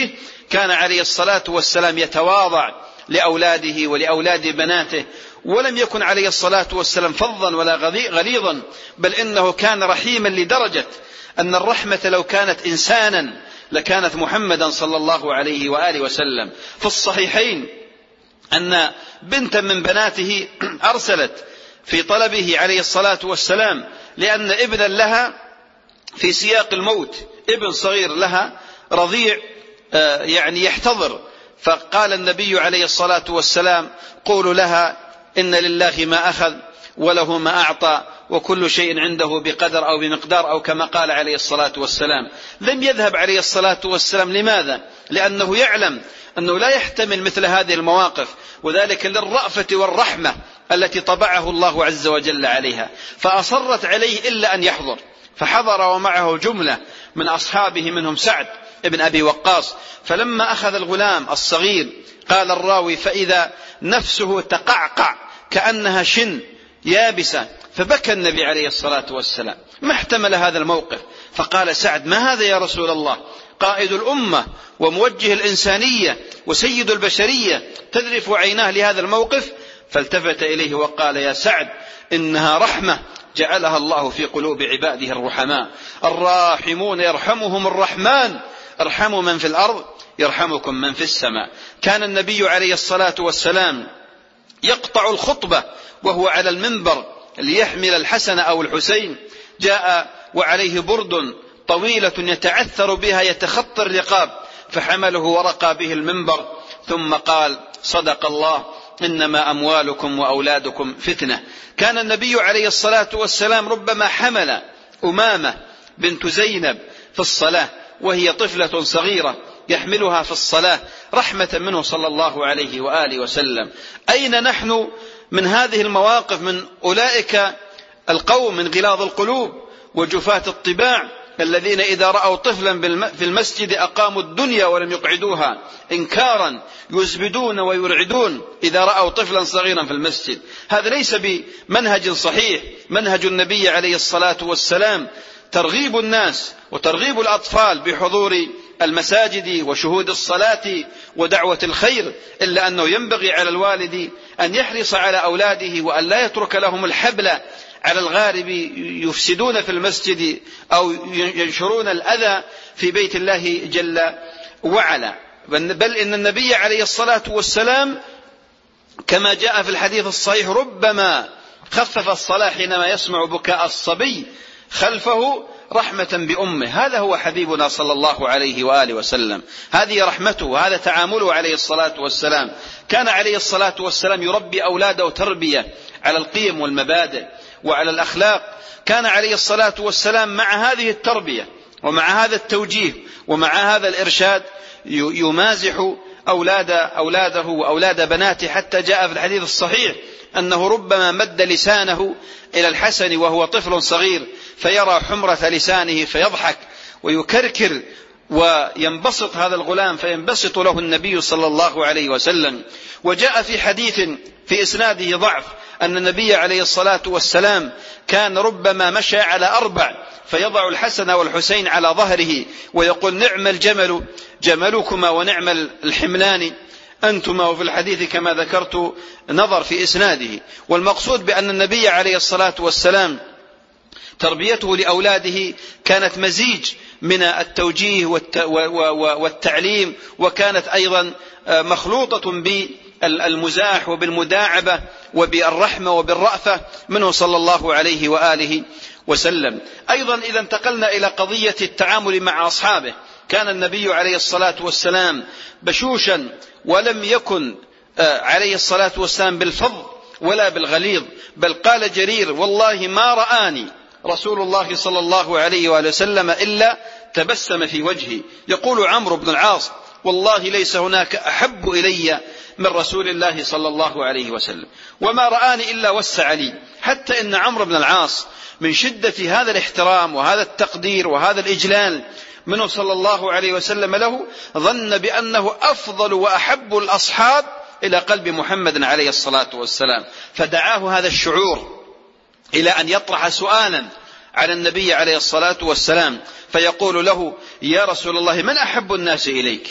كان عليه الصلاة والسلام يتواضع لأولاده ولأولاد بناته، ولم يكن عليه الصلاة والسلام فظا ولا غليظا، بل إنه كان رحيما لدرجة أن الرحمة لو كانت إنسانا لكانت محمدا صلى الله عليه وآله وسلم. في الصحيحين أن بنتا من بناته أرسلت في طلبه عليه الصلاة والسلام لأن ابنا لها في سياق الموت، ابن صغير لها رضيع يعني يحتضر، فقال النبي عليه الصلاة والسلام قولوا لها إن لله ما أخذ وله ما أعطى وكل شيء عنده بقدر أو بمقدار، أو كما قال عليه الصلاة والسلام. لم يذهب عليه الصلاة والسلام. لماذا؟ لأنه يعلم أنه لا يحتمل مثل هذه المواقف، وذلك للرأفة والرحمة التي طبعه الله عز وجل عليها، فأصرت عليه إلا أن يحضر، فحضر ومعه جملة من أصحابه منهم سعد ابن أبي وقاص. فلما أخذ الغلام الصغير قال الراوي فإذا نفسه تقعقع كأنها شن يابسة، فبكى النبي عليه الصلاة والسلام. ما احتمل هذا الموقف، فقال سعد ما هذا يا رسول الله؟ قائد الأمة وموجه الإنسانية وسيد البشرية تذرف عيناه لهذا الموقف؟ فالتفت إليه وقال يا سعد إنها رحمة جعلها الله في قلوب عباده الرحماء، الراحمون يرحمهم الرحمن، ارحموا من في الأرض يرحمكم من في السماء. كان النبي عليه الصلاة والسلام يقطع الخطبة وهو على المنبر ليحمل الحسن أو الحسين، جاء وعليه برد طويلة يتعثر بها يتخطى الرقاب، فحمله ورقى به المنبر، ثم قال صدق الله إنما أموالكم وأولادكم فتنة. كان النبي عليه الصلاة والسلام ربما حمل أمامة بنت زينب في الصلاة وهي طفلة صغيرة يحملها في الصلاة رحمة منه صلى الله عليه وآله وسلم. أين نحن من هذه المواقف من أولئك القوم من غلاظ القلوب وجفاة الطباع الذين إذا رأوا طفلا في المسجد أقاموا الدنيا ولم يقعدوها إنكارا، يزبدون ويرعدون إذا رأوا طفلا صغيرا في المسجد؟ هذا ليس بمنهج صحيح. منهج النبي عليه الصلاة والسلام ترغيب الناس وترغيب الأطفال بحضور المساجد وشهود الصلاة ودعوة الخير، إلا أنه ينبغي على الوالد أن يحرص على أولاده وأن لا يترك لهم الحبل على الغارب يفسدون في المسجد أو ينشرون الأذى في بيت الله جل وعلا. بل إن النبي عليه الصلاة والسلام كما جاء في الحديث الصحيح ربما خفف الصلاة حينما يسمع بكاء الصبي خلفه رحمة بأمه. هذا هو حبيبنا صلى الله عليه وآله وسلم، هذه رحمته وهذا تعامله عليه الصلاة والسلام. كان عليه الصلاة والسلام يربي أولاده تربية على القيم والمبادئ وعلى الأخلاق. كان عليه الصلاة والسلام مع هذه التربية ومع هذا التوجيه ومع هذا الإرشاد يمازح أولاده وأولاد بناته، حتى جاء في الحديث الصحيح أنه ربما مد لسانه إلى الحسن وهو طفل صغير فيرى حمرة لسانه فيضحك ويكركر وينبسط هذا الغلام فينبسط له النبي صلى الله عليه وسلم. وجاء في حديث في إسناده ضعف أن النبي عليه الصلاة والسلام كان ربما مشى على 4 فيضع الحسن والحسين على ظهره ويقول نعم الجمل جملكما ونعم الحملان أنتما. وفي الحديث كما ذكرت نظر في إسناده. والمقصود بأن النبي عليه الصلاة والسلام تربيته لأولاده كانت مزيج من التوجيه والتعليم، وكانت أيضا مخلوطة بالمزاح وبالمداعبة وبالرحمة وبالرأفة منه صلى الله عليه وآله وسلم. أيضا إذا انتقلنا إلى قضية التعامل مع أصحابه، كان النبي عليه الصلاة والسلام بشوشا، ولم يكن عليه الصلاة والسلام بالفظ ولا بالغليظ، بل قال جرير والله ما رآني رسول الله صلى الله عليه وآله وسلم إلا تبسم في وجهي. يقول عمرو بن العاص والله ليس هناك أحب إلي من رسول الله صلى الله عليه وسلم، وما رآني إلا وسع لي. حتى إن عمرو بن العاص من شدة هذا الاحترام وهذا التقدير وهذا الإجلال منه صلى الله عليه وسلم له ظن بأنه أفضل وأحب الأصحاب إلى قلب محمد عليه الصلاة والسلام، فدعاه هذا الشعور إلى أن يطرح سؤالا على النبي عليه الصلاة والسلام فيقول له يا رسول الله من أحب الناس إليك؟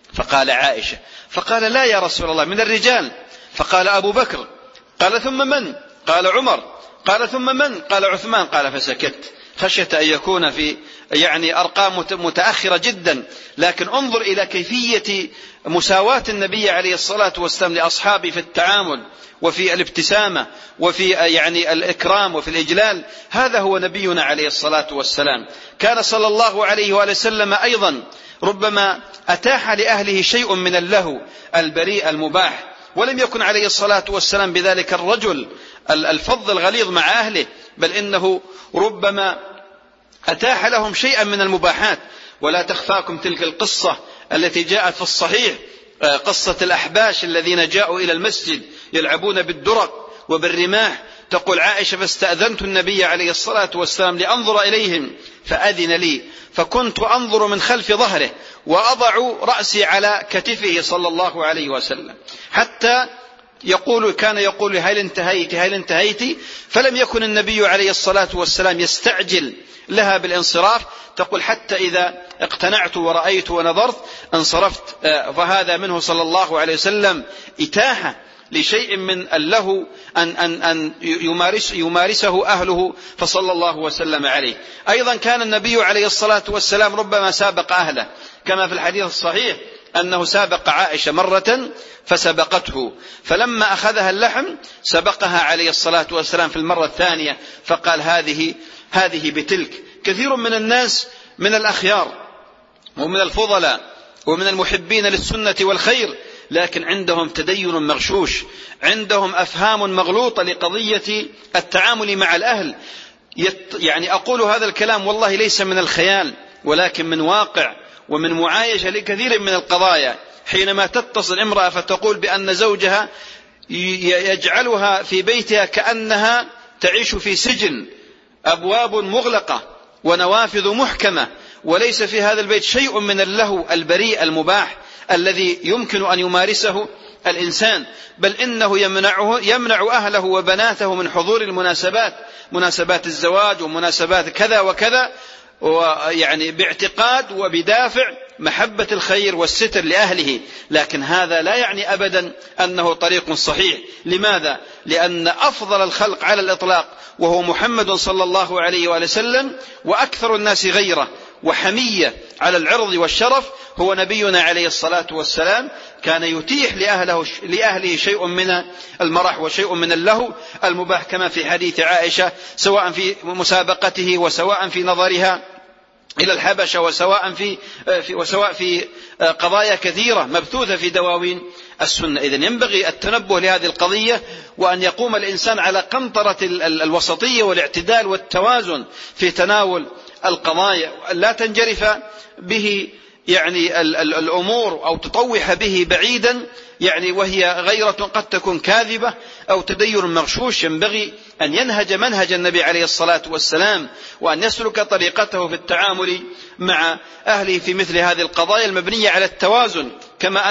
فقال عائشة، فقال لا يا رسول الله من الرجال، فقال أبو بكر، قال ثم من؟ قال عمر، قال ثم من؟ قال عثمان، قال فسكت خشية أن يكون في أرقام متأخرة جدا. لكن انظر إلى كيفية مساواة النبي عليه الصلاة والسلام لأصحابه في التعامل وفي الابتسامة وفي الإكرام وفي الإجلال. هذا هو نبينا عليه الصلاة والسلام. كان صلى الله عليه وآله وسلم أيضا ربما أتاح لأهله شيء من اللهو البريء المباح، ولم يكن عليه الصلاة والسلام بذلك الرجل الفظ الغليظ مع أهله، بل إنه ربما أتاح لهم شيئا من المباحات. ولا تخفاكم تلك القصة التي جاءت في الصحيح، قصة الأحباش الذين جاءوا إلى المسجد يلعبون بالدرق وبالرماح. تقول عائشة فاستأذنت النبي عليه الصلاة والسلام لأنظر إليهم فأذن لي، فكنت أنظر من خلف ظهره وأضع رأسي على كتفه صلى الله عليه وسلم، حتى كان يقول هل انتهيت هل انتهيت، فلم يكن النبي عليه الصلاة والسلام يستعجل لها بالانصراف. تقول حتى إذا اقتنعت ورأيت ونظرت انصرفت. فهذا منه صلى الله عليه وسلم إتاحة لشيء من اللهو أن يمارسه أهله، فصلى الله وسلم عليه. أيضا كان النبي عليه الصلاة والسلام ربما سابق أهله، كما في الحديث الصحيح أنه سابق عائشة مرة فسبقته، فلما أخذها اللحم سبقها عليه الصلاة والسلام في المرة الثانية، فقال هذه بتلك. كثير من الناس من الأخيار ومن الفضلاء ومن المحبين للسنة والخير، لكن عندهم تدين مغشوش، عندهم أفهام مغلوطة لقضية التعامل مع الأهل. أقول هذا الكلام والله ليس من الخيال، ولكن من واقع ومن معايشة لكثير من القضايا. حينما تتصل امرأة فتقول بأن زوجها يجعلها في بيتها كأنها تعيش في سجن، أبواب مغلقة ونوافذ محكمة، وليس في هذا البيت شيء من اللهو البريء المباح الذي يمكن أن يمارسه الإنسان، بل إنه يمنع أهله وبناته من حضور المناسبات، مناسبات الزواج ومناسبات كذا وكذا، باعتقاد وبدافع محبة الخير والستر لأهله. لكن هذا لا يعني أبدا أنه طريق صحيح. لماذا؟ لأن أفضل الخلق على الإطلاق وهو محمد صلى الله عليه وآله وسلم، وأكثر الناس غيره وحمية على العرض والشرف هو نبينا عليه الصلاة والسلام. كان يتيح لأهله شيء من المرح وشيء من اللهو المباح، كما في حديث عائشة، سواء في مسابقته وسواء في نظرها إلى الحبشة وسواء في قضايا كثيرة مبثوثة في دواوين السنة. إذن ينبغي التنبه لهذه القضية، وأن يقوم الإنسان على قنطرة الوسطية والاعتدال والتوازن في تناول القضايا، لا تنجرف به الأمور أو تطوح به بعيدا وهي غيرة قد تكون كاذبة أو تدين مغشوش. ينبغي أن ينهج منهج النبي عليه الصلاة والسلام، وأن يسلك طريقته في التعامل مع أهله في مثل هذه القضايا المبنية على التوازن. كما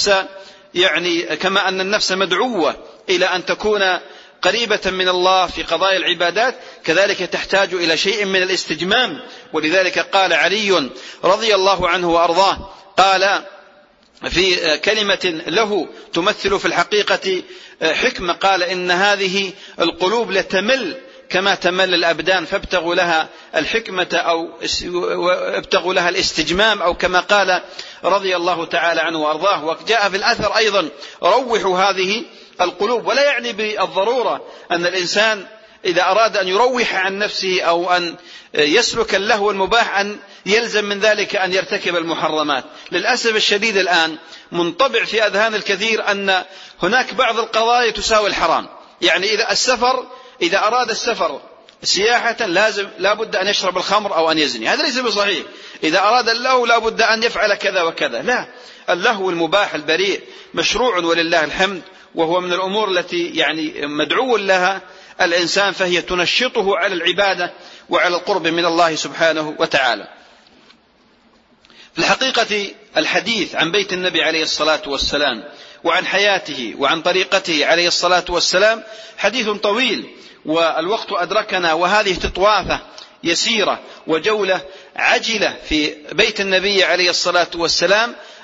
أن النفس مدعوة إلى أن تكون قريبة من الله في قضايا العبادات، كذلك تحتاج إلى شيء من الاستجمام. ولذلك قال علي رضي الله عنه وأرضاه، قال في كلمة له تمثل في الحقيقة حكمة، قال إن هذه القلوب لتمل كما تمل الأبدان، فابتغوا لها الحكمة أو ابتغوا لها الاستجمام، أو كما قال رضي الله تعالى عنه وأرضاه. وجاء في الأثر أيضا روحوا هذه القلوب. ولا يعني بالضرورة أن الإنسان إذا أراد أن يروح عن نفسه أو أن يسلك اللهو المباح أن يلزم من ذلك أن يرتكب المحرمات. للأسف الشديد الآن منطبع في أذهان الكثير أن هناك بعض القضايا تساوي الحرام. إذا أراد السفر سياحة لا بد أن يشرب الخمر أو أن يزني، هذا ليس بصحيح. إذا أراد اللهو لا بد أن يفعل كذا وكذا، لا، اللهو المباح البريء مشروع ولله الحمد، وهو من الأمور التي مدعو لها الإنسان، فهي تنشطه على العبادة وعلى القرب من الله سبحانه وتعالى. في الحقيقة الحديث عن بيت النبي عليه الصلاة والسلام وعن حياته وعن طريقته عليه الصلاة والسلام حديث طويل، والوقت أدركنا، وهذه تطوافة يسيرة وجولة عجلة في بيت النبي عليه الصلاة والسلام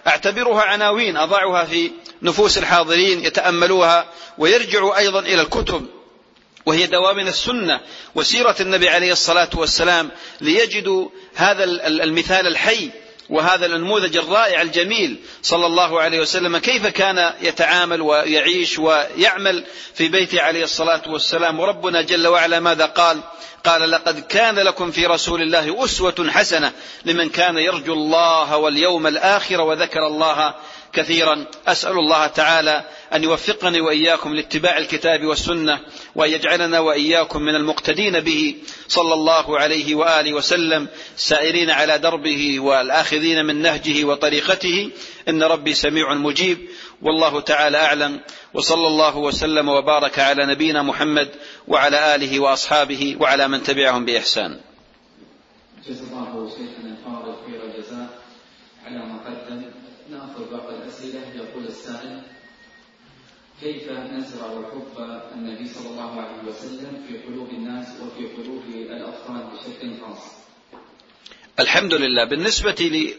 أعتبرها عناوين أضعها في نفوس الحاضرين يتأملوها ويرجعوا أيضا إلى الكتب، وهي دواوين السنة وسيرة النبي عليه الصلاة والسلام، ليجدوا هذا المثال الحي وهذا النموذج الرائع الجميل صلى الله عليه وسلم، كيف كان يتعامل ويعيش ويعمل في بيته عليه الصلاة والسلام. وربنا جل وعلا ماذا قال؟ قال: لقد كان لكم في رسول الله أسوة حسنة لمن كان يرجو الله واليوم الآخر وذكر الله كثيرا. أسأل الله تعالى أن يوفقني وإياكم لاتباع الكتاب والسنة، وأن يجعلنا وإياكم من المقتدين به صلى الله عليه وآله وسلم، سائرين على دربه والآخذين من نهجه وطريقته، إن ربي سميع مجيب. والله تعالى أعلم، وصلى الله وسلم وبارك على نبينا محمد وعلى آله وأصحابه وعلى من تبعهم بإحسان. جزا الله شيخنا الفاضل خير الجزاء على ما قدم. نأخذ باقي الأسئلة. يقول السائل: كيف نزرع حب النبي صلى الله عليه وسلم في قلوب الناس وفي قلوب الأطفال بشكل خاص؟ الحمد لله. بالنسبة لي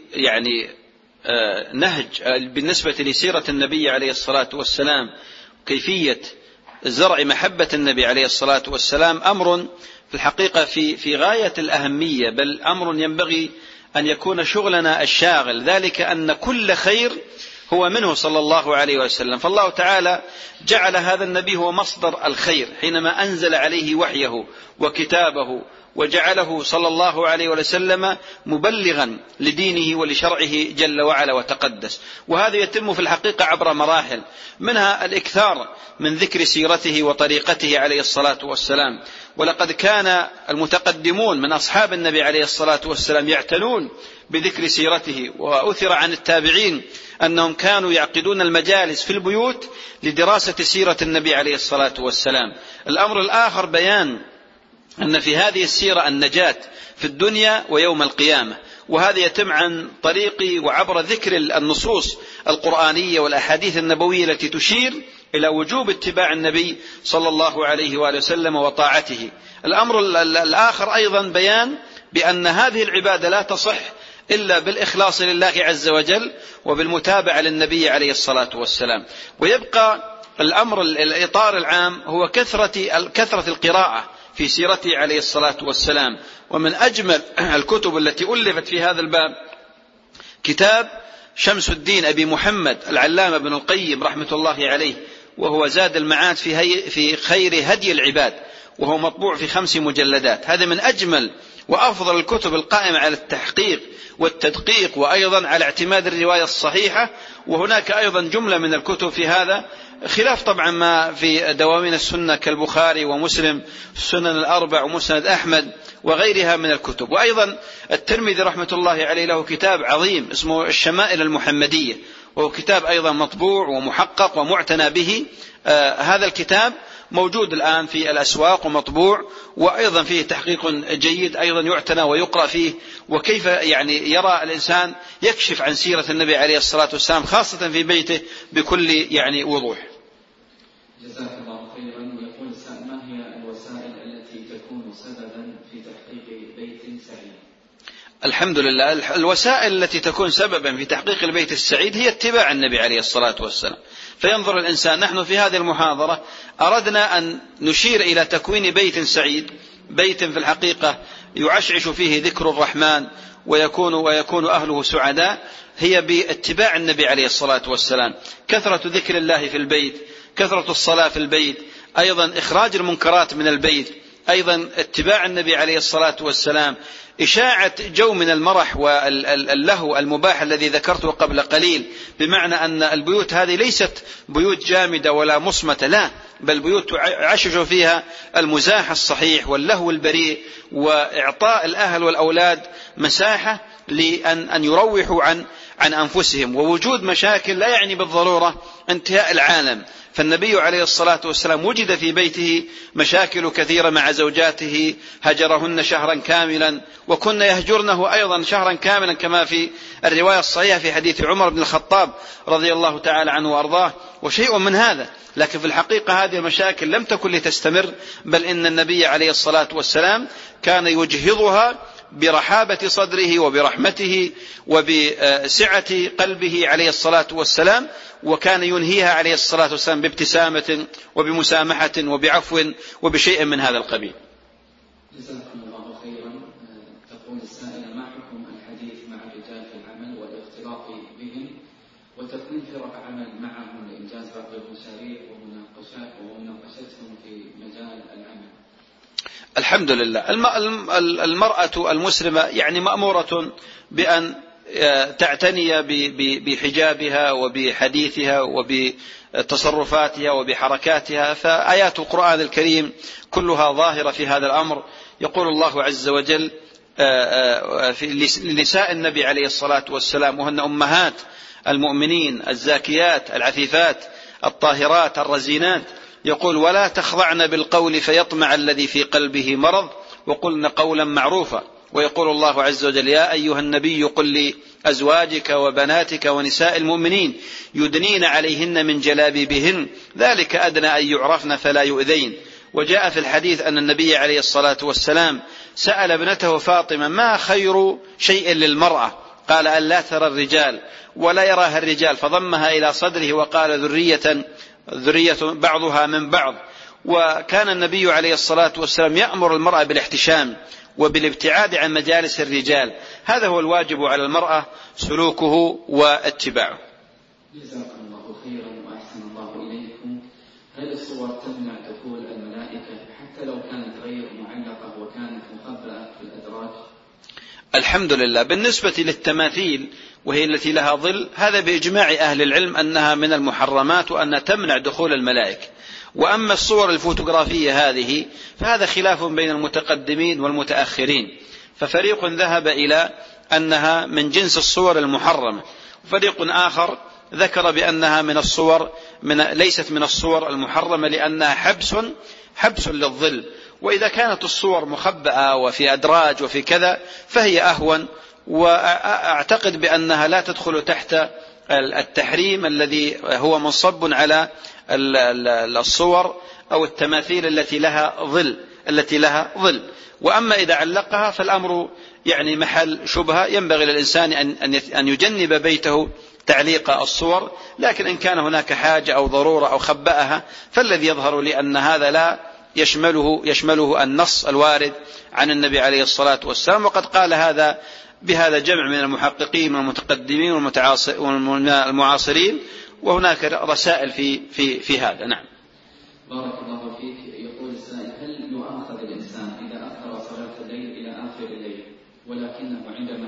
نهج بالنسبة لسيرة النبي عليه الصلاة والسلام، كيفية زرع محبة النبي عليه الصلاة والسلام أمر في الحقيقة في غاية الأهمية، بل أمر ينبغي أن يكون شغلنا الشاغل، ذلك أن كل خير هو منه صلى الله عليه وسلم. فالله تعالى جعل هذا النبي هو مصدر الخير حينما أنزل عليه وحيه وكتابه، وجعله صلى الله عليه وسلم مبلغا لدينه ولشرعه جل وعلا وتقدس. وهذا يتم في الحقيقة عبر مراحل، منها الإكثار من ذكر سيرته وطريقته عليه الصلاة والسلام. ولقد كان المتقدمون من أصحاب النبي عليه الصلاة والسلام يعتنون بذكر سيرته، وأثر عن التابعين أنهم كانوا يعقدون المجالس في البيوت لدراسة سيرة النبي عليه الصلاة والسلام. الأمر الآخر بيان أن في هذه السيرة النجاة في الدنيا ويوم القيامة، وهذا يتم عن طريق وعبر ذكر النصوص القرآنية والأحاديث النبوية التي تشير إلى وجوب اتباع النبي صلى الله عليه وآله وسلم وطاعته. الأمر الآخر أيضا بيان بأن هذه العبادة لا تصح إلا بالإخلاص لله عز وجل وبالمتابعة للنبي عليه الصلاة والسلام. ويبقى الأمر الإطار العام هو كثرة القراءة في سيرته عليه الصلاة والسلام. ومن أجمل الكتب التي ألفت في هذا الباب كتاب شمس الدين أبي محمد العلامة ابن القيم رحمة الله عليه، وهو زاد المعاد في خير هدي العباد، وهو مطبوع في 5 مجلدات. هذا من أجمل وأفضل الكتب القائمة على التحقيق والتدقيق، وأيضا على اعتماد الرواية الصحيحة. وهناك أيضا جملة من الكتب في هذا، خلاف طبعا ما في دواوين السنة كالبخاري ومسلم، السنن الأربع ومسند أحمد وغيرها من الكتب. وأيضا الترمذي رحمة الله عليه له كتاب عظيم اسمه الشمائل المحمدية، وهو كتاب أيضا مطبوع ومحقق ومعتنى به. هذا الكتاب موجود الآن في الأسواق ومطبوع، وأيضا فيه تحقيق جيد أيضا يعتنى ويقرأ فيه، وكيف يرى الإنسان يكشف عن سيرة النبي عليه الصلاة والسلام خاصة في بيته بكل وضوح. جزاك الله خيرا. يقول السائل: ما هي الوسائل التي تكون سببا في تحقيق بيت سعيد؟ الحمد لله. الوسائل التي تكون سببا في تحقيق البيت السعيد هي اتباع النبي عليه الصلاة والسلام. فينظر الإنسان، نحن في هذه المحاضرة أردنا أن نشير إلى تكوين بيت سعيد، بيت في الحقيقة يعشعش فيه ذكر الرحمن ويكون أهله سعداء، هي باتباع النبي عليه الصلاة والسلام. كثرة ذكر الله في البيت، كثرة الصلاة في البيت، أيضا إخراج المنكرات من البيت، أيضا اتباع النبي عليه الصلاة والسلام، إشاعة جو من المرح واللهو المباح الذي ذكرته قبل قليل، بمعنى أن البيوت هذه ليست بيوت جامدة ولا مصمتة، لا، بل بيوت عشش فيها المزاح الصحيح واللهو البريء، وإعطاء الأهل والأولاد مساحة لأن يروحوا عن أنفسهم. ووجود مشاكل لا يعني بالضرورة انتهاء العالم، فالنبي عليه الصلاة والسلام وجد في بيته مشاكل كثيرة مع زوجاته، هجرهن شهرا كاملا، وكن يهجرنه أيضا شهرا كاملا كما في الرواية الصحيحة في حديث عمر بن الخطاب رضي الله تعالى عنه وأرضاه، وشيء من هذا. لكن في الحقيقة هذه المشاكل لم تكن لتستمر، بل إن النبي عليه الصلاة والسلام كان يجهضها برحابة صدره وبرحمته وبسعة قلبه عليه الصلاة والسلام، وكان ينهيها عليه الصلاة والسلام بابتسامة وبمسامحة وبعفو وبشيء من هذا القبيل. جزاكم الله خيرا. تقول السائلة: ما حكم الحديث مع الرجال في العمل والاختلاط بهم وتكوين فرق عمل معهم لإنجاز بعض المشاريع ومناقشتهم في مجال العمل؟ الحمد لله. المرأة المسلمة يعني مأمورة بأن تعتني بحجابها وبحديثها وبتصرفاتها وبحركاتها، فآيات القرآن الكريم كلها ظاهرة في هذا الأمر. يقول الله عز وجل لنساء النبي عليه الصلاة والسلام وهن أمهات المؤمنين الزاكيات العفيفات الطاهرات الرزينات، يقول: ولا تخضعن بالقول فيطمع الذي في قلبه مرض وقلن قولا معروفا. ويقول الله عز وجل: يا أيها النبي قل لأزواجك وبناتك ونساء المؤمنين يدنين عليهن من جلابيبهن ذلك أدنى أن يعرفن فلا يؤذين. وجاء في الحديث أن النبي عليه الصلاة والسلام سأل ابنته فاطمة: ما خير شيء للمرأة؟ قال: أن لا ترى الرجال ولا يراها الرجال، فضمها إلى صدره وقال: ذرية بعضها من بعض. وكان النبي عليه الصلاة والسلام يأمر المرأة بالاحتشام وبالابتعاد عن مجالس الرجال. هذا هو الواجب على المرأة سلوكه واتباعه. جزاكم الله خيرا وأحسن الله إليكم. هل الصور تمنع دخول الملائكة حتى لو كانت غير معلقة وكانت مخبأة في الأدراج؟ الحمد لله. بالنسبة للتماثيل وهي التي لها ظل، هذا بإجماع أهل العلم أنها من المحرمات وأنها تمنع دخول الملائكة. وأما الصور الفوتوغرافية هذه فهذا خلاف بين المتقدمين والمتأخرين، ففريق ذهب إلى أنها من جنس الصور المحرمة، وفريق آخر ذكر بأنها من الصور ليست من الصور المحرمة لأنها حبس للظل. وإذا كانت الصور مخبأة وفي أدراج وفي كذا فهي أهون، وأعتقد بأنها لا تدخل تحت التحريم الذي هو منصب على الصور أو التماثيل التي لها ظل. وأما إذا علقها فالأمر يعني محل شبهة، ينبغي للإنسان أن يجنب بيته تعليق الصور. لكن إن كان هناك حاجة أو ضرورة أو خبأها فالذي يظهر لي أن هذا لا يشمله النص الوارد عن النبي عليه الصلاة والسلام. وقد قال بهذا جمع من المحققين والمتقدمين والمعاصرين، وهناك رسائل في هذا. نعم. بارك الله فيك. يقول السائل: هل يؤاخذ الإنسان إذا أخر صلاة الليل إلى آخر الليل ولكنه عندما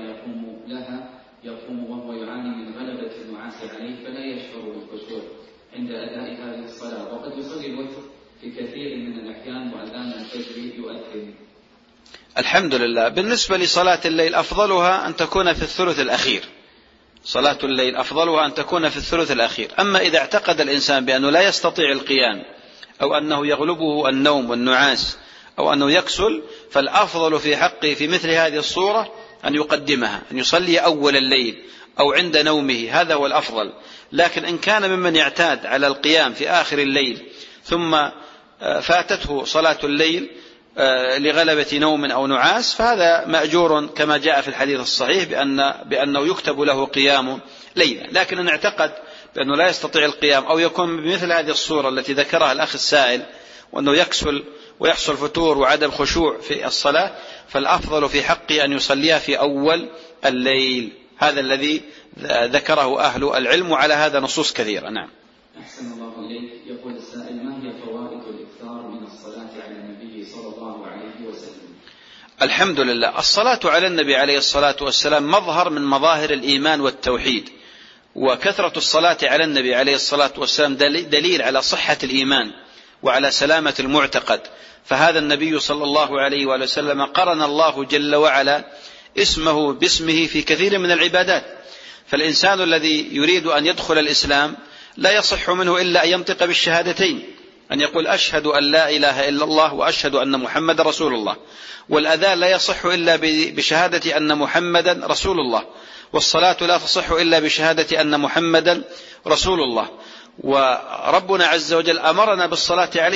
يقوم وهو يعاني من غلبة النعاس عليه فلا يشعر بالخشوع عند أداء هذه الصلاة، وقد يصلي الوتر في كثير من الأحيان وأذان الفجر يؤذن؟ الحمد لله. بالنسبة لصلاة الليل أفضلها أن تكون في الثلث الأخير. صلاة الليل أفضلها أن تكون في الثلث الأخير. أما إذا اعتقد الإنسان بأنه لا يستطيع القيام أو أنه يغلبه النوم والنعاس أو أنه يكسل، فالأفضل في حقه في مثل هذه الصورة أن يقدمها، أن يصلي أول الليل أو عند نومه، هذا هو الأفضل. لكن إن كان ممن يعتاد على القيام في آخر الليل ثم فاتته صلاة الليل لغلبة نوم أو نعاس فهذا مأجور كما جاء في الحديث الصحيح بأنه يكتب له قيام ليلة. لكن إن اعتقد بأنه لا يستطيع القيام أو يكون بمثل هذه الصورة التي ذكرها الأخ السائل وأنه يكسل ويحصل فتور وعدم خشوع في الصلاة، فالأفضل في حقه أن يصليها في أول الليل. هذا الذي ذكره أهل العلم، وعلى هذا نصوص كثيرة. نعم. أحسن الله إليك. يقول السائل: ما هي فوائد الإكثار من الصلاة على النبي صلى الله عليه وسلم؟ الحمد لله. الصلاة على النبي عليه الصلاة والسلام مظهر من مظاهر الإيمان والتوحيد، وكثرة الصلاة على النبي عليه الصلاة والسلام دليل على صحة الإيمان وعلى سلامة المعتقد. فهذا النبي صلى الله عليه وسلم قرن الله جل وعلا اسمه باسمه في كثير من العبادات. فالإنسان الذي يريد أن يدخل الإسلام لا يصح منه إلا أن ينطق بالشهادتين، أن يقول: أشهد أن لا إله إلا الله وأشهد أن محمد رسول الله. والأذان لا يصح إلا بشهادة أن محمدا رسول الله، والصلاة لا تصح إلا بشهادة أن محمدا رسول الله. وربنا عز وجل أمرنا بالصلاة عليه،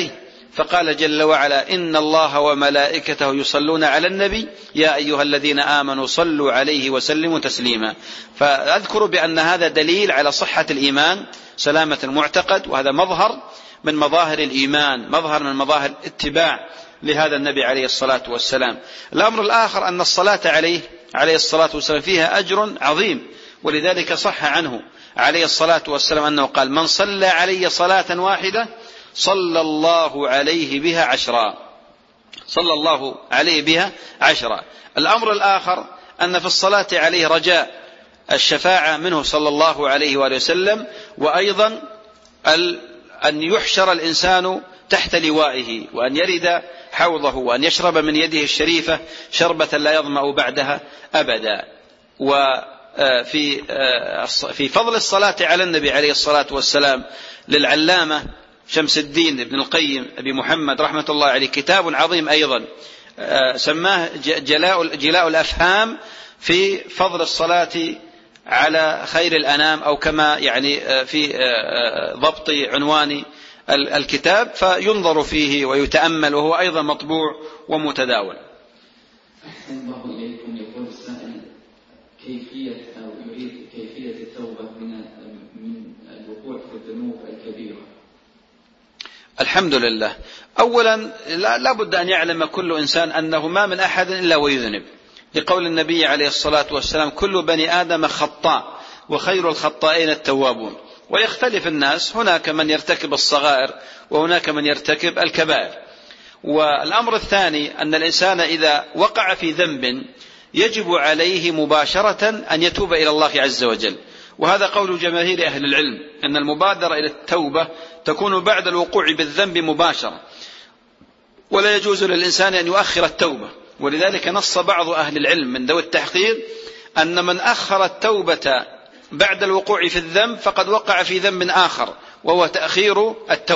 فقال جل وعلا: إن الله وملائكته يصلون على النبي يا أيها الذين آمنوا صلوا عليه وسلموا تسليما. فأذكر بأن هذا دليل على صحة الإيمان، سلامة المعتقد، وهذا مظهر من مظاهر الإيمان، مظهر من مظاهر اتباع لهذا النبي عليه الصلاة والسلام. الأمر الآخر أن الصلاة عليه الصلاة والسلام فيها أجر عظيم، ولذلك صح عنه عليه الصلاة والسلام أنه قال: من صلى علي صلاة واحدة صلى الله عليه بها عشرا، صلى الله عليه بها عشرا. الأمر الآخر أن في الصلاة عليه رجاء الشفاعة منه صلى الله عليه وآله وسلم، وأيضا أن يحشر الإنسان تحت لوائه، وأن يرد حوضه، وأن يشرب من يده الشريفة شربة لا يظمأ بعدها أبدا. وفي فضل الصلاة على النبي عليه الصلاة والسلام للعلامة شمس الدين ابن القيم أبي محمد رحمة الله عليه كتاب عظيم أيضا سماه جلاء الأفهام في فضل الصلاة على خير الأنام، أو كما يعني في ضبط عنوان الكتاب، فينظر فيه ويتأمل، وهو أيضا مطبوع ومتداول. أحسن الله إليكم. يقول السائل: كيفية أو يريد كيفية التوبة من الوقوع في الذنوب الكبيرة؟ الحمد لله. أولا لا بد أن يعلم كل إنسان أنه ما من أحد إلا ويذنب، لقول النبي عليه الصلاة والسلام: كل بني آدم خطاء وخير الخطائين التوابون. ويختلف الناس، هناك من يرتكب الصغائر وهناك من يرتكب الكبائر. والأمر الثاني أن الإنسان إذا وقع في ذنب يجب عليه مباشرة أن يتوب إلى الله عز وجل، وهذا قول جماهير أهل العلم، أن المبادرة إلى التوبة تكون بعد الوقوع بالذنب مباشرة، ولا يجوز للإنسان أن يؤخر التوبة. ولذلك نص بعض أهل العلم من ذوي التحقيق أن من أخر التوبة بعد الوقوع في الذنب فقد وقع في ذنب آخر، وهو تأخير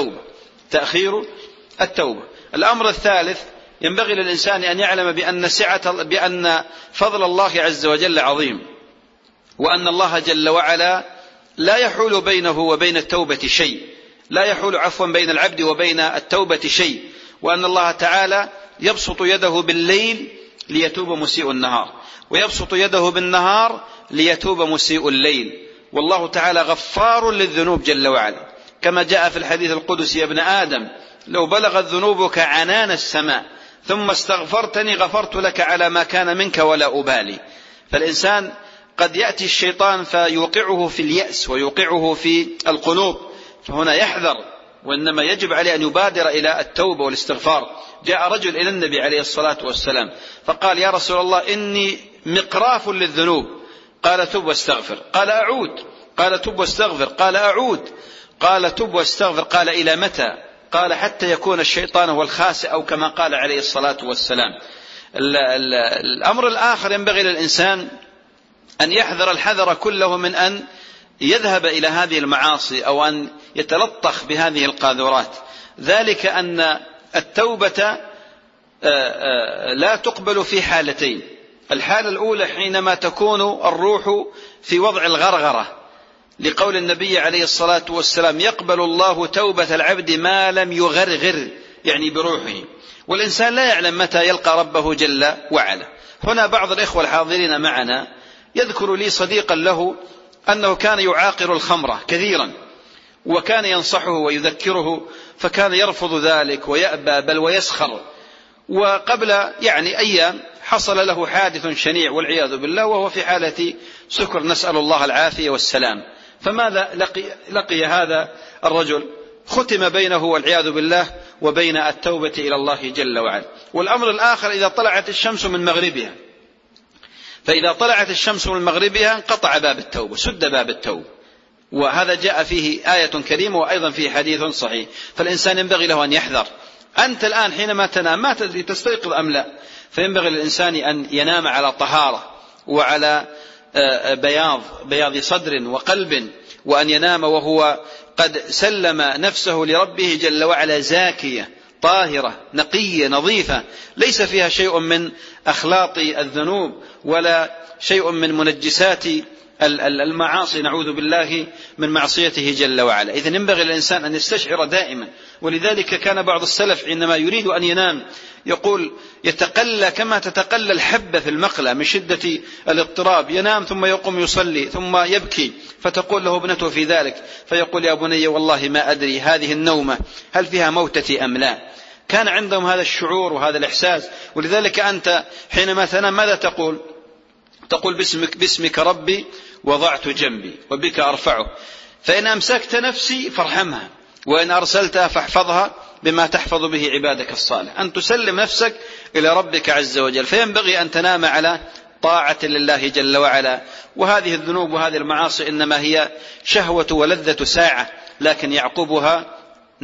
التوبة. الأمر الثالث: ينبغي للإنسان أن يعلم بأن فضل الله عز وجل عظيم، وأن الله جل وعلا لا يحول بينه وبين التوبة شيء، لا يحول بين العبد وبين التوبة شيء، وأن الله تعالى يبسط يده بالليل ليتوب مسيء النهار، ويبسط يده بالنهار ليتوب مسيء الليل. والله تعالى غفار للذنوب جل وعلا، كما جاء في الحديث القدسي: يا ابن آدم لو بلغت ذنوبك عنان السماء ثم استغفرتني غفرت لك على ما كان منك ولا أبالي. فالإنسان قد يأتي الشيطان فيوقعه في اليأس ويوقعه في القنوط، فهنا يحذر، وإنما يجب عليه أن يبادر إلى التوبة والاستغفار. جاء رجل إلى النبي عليه الصلاة والسلام فقال: يا رسول الله إني مقراف للذنوب. قال: تب واستغفر. قال: أعود. قال: تب واستغفر. قال: أعود. قال: تب واستغفر. قال: إلى متى؟ قال: حتى يكون الشيطان هو الخاسئ، أو كما قال عليه الصلاة والسلام. الأمر الآخر: ينبغي للإنسان أن يحذر الحذر كله من أن يذهب إلى هذه المعاصي أو أن يتلطخ بهذه القاذورات، ذلك أن التوبة لا تقبل في حالتين. الحالة الأولى حينما تكون الروح في وضع الغرغرة، لقول النبي عليه الصلاة والسلام: يقبل الله توبة العبد ما لم يغرغر، يعني بروحه. والإنسان لا يعلم متى يلقى ربه جل وعلا. هنا بعض الإخوة الحاضرين معنا يذكر لي صديقا له أنه كان يعاقر الخمر كثيرا، وكان ينصحه ويذكره، فكان يرفض ذلك ويأبى بل ويسخر. وقبل أيام حصل له حادث شنيع والعياذ بالله، وهو في حالة سكر، نسأل الله العافية والسلام. فماذا لقي هذا الرجل؟ ختم بينه والعياذ بالله وبين التوبة إلى الله جل وعلا. والأمر الآخر: إذا طلعت الشمس من مغربها، فإذا طلعت الشمس من مغربها انقطع باب التوبة، سد باب التوبة، وهذا جاء فيه آية كريمة وأيضا فيه حديث صحيح. فالإنسان ينبغي له أن يحذر. أنت الآن حينما تنام ما تدري تستيقظ أم لا، فينبغي للإنسان أن ينام على طهارة وعلى بياض صدر وقلب، وأن ينام وهو قد سلم نفسه لربه جل وعلا زاكية طاهرة نقية نظيفة، ليس فيها شيء من أخلاط الذنوب ولا شيء من منجسات المعاصي، نعوذ بالله من معصيته جل وعلا. إذن ينبغي للإنسان أن يستشعر دائما ولذلك كان بعض السلف عندما يريد أن ينام يقول يتقلى كما تتقلى الحبة في المقلى من شدة الاضطراب، ينام ثم يقوم يصلي ثم يبكي، فتقول له ابنته في ذلك فيقول يا بني والله ما أدري هذه النومة هل فيها موتتي أم لا. كان عندهم هذا الشعور وهذا الإحساس. ولذلك أنت حينما تنام ماذا تقول؟ تقول باسمك ربي وضعت جنبي وبك أرفعه، فإن أمسكت نفسي فارحمها وإن أرسلتها فاحفظها بما تحفظ به عبادك الصالح. أن تسلم نفسك إلى ربك عز وجل. فينبغي أن تنام على طاعة لله جل وعلا. وهذه الذنوب وهذه المعاصي إنما هي شهوة ولذة ساعة، لكن يعقبها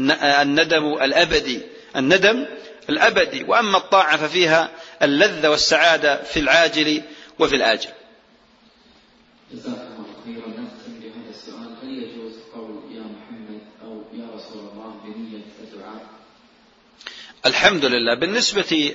الندم الأبدي. وأما الطاعة ففيها اللذة والسعادة في العاجل وفي الآجل. جزاك الله خيرا. نختم بهذا السؤال: هل يجوز قول يا محمد أو يا رسول الله بنية الدعاء؟ الحمد لله. بالنسبة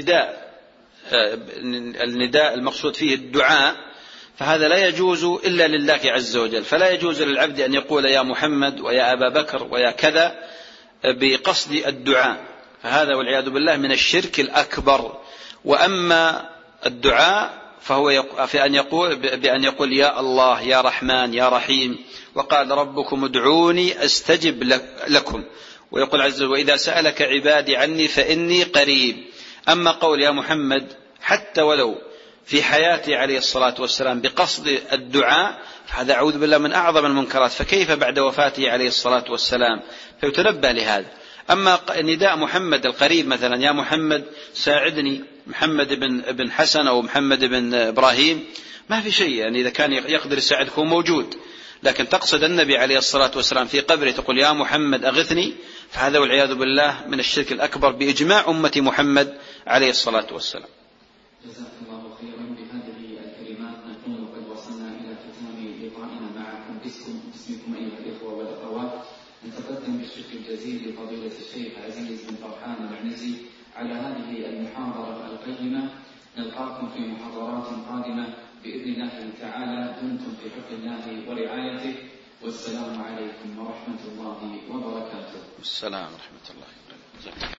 للنداء المقصود فيه الدعاء فهذا لا يجوز إلا لله عز وجل، فلا يجوز للعبد أن يقول يا محمد ويا أبا بكر ويا كذا بقصد الدعاء، فهذا والعياذ بالله من الشرك الأكبر. وأما الدعاء فهو بأن يقول يا الله يا رحمن يا رحيم، وقال ربكم ادعوني أستجب لكم، ويقول عز وجل وإذا سألك عبادي عني فإني قريب. أما قول يا محمد حتى ولو في حياته عليه الصلاة والسلام بقصد الدعاء فهذا أعوذ بالله من أعظم المنكرات، فكيف بعد وفاته عليه الصلاة والسلام؟ فيتنبه لهذا. أما نداء محمد القريب مثلا يا محمد ساعدني، محمد بن حسن أو محمد بن إبراهيم، ما في شيء، يعني إذا كان يقدر يساعدك هو موجود. لكن تقصد النبي عليه الصلاة والسلام في قبره تقول يا محمد أغثني، فهذا والعياذ بالله من الشرك الأكبر بإجماع أمة محمد عليه الصلاة والسلام. جزاك الله خيرا. بهذه الكلمات نكون قد وصلنا إلى ختام لقائنا معكم. باسمكم أيها الإخوة والأخوات نتقدم بالشكر الجزيل لفضيلة الشيخ عزيز بن فرحان العنزي على هذه المحاضرة القيمة. نلقاكم في محاضرات قادمة بإذن الله تعالى. دمتم في حفظ الله ورعايته، والسلام عليكم ورحمة الله وبركاته. السلام ورحمة الله وبركاته.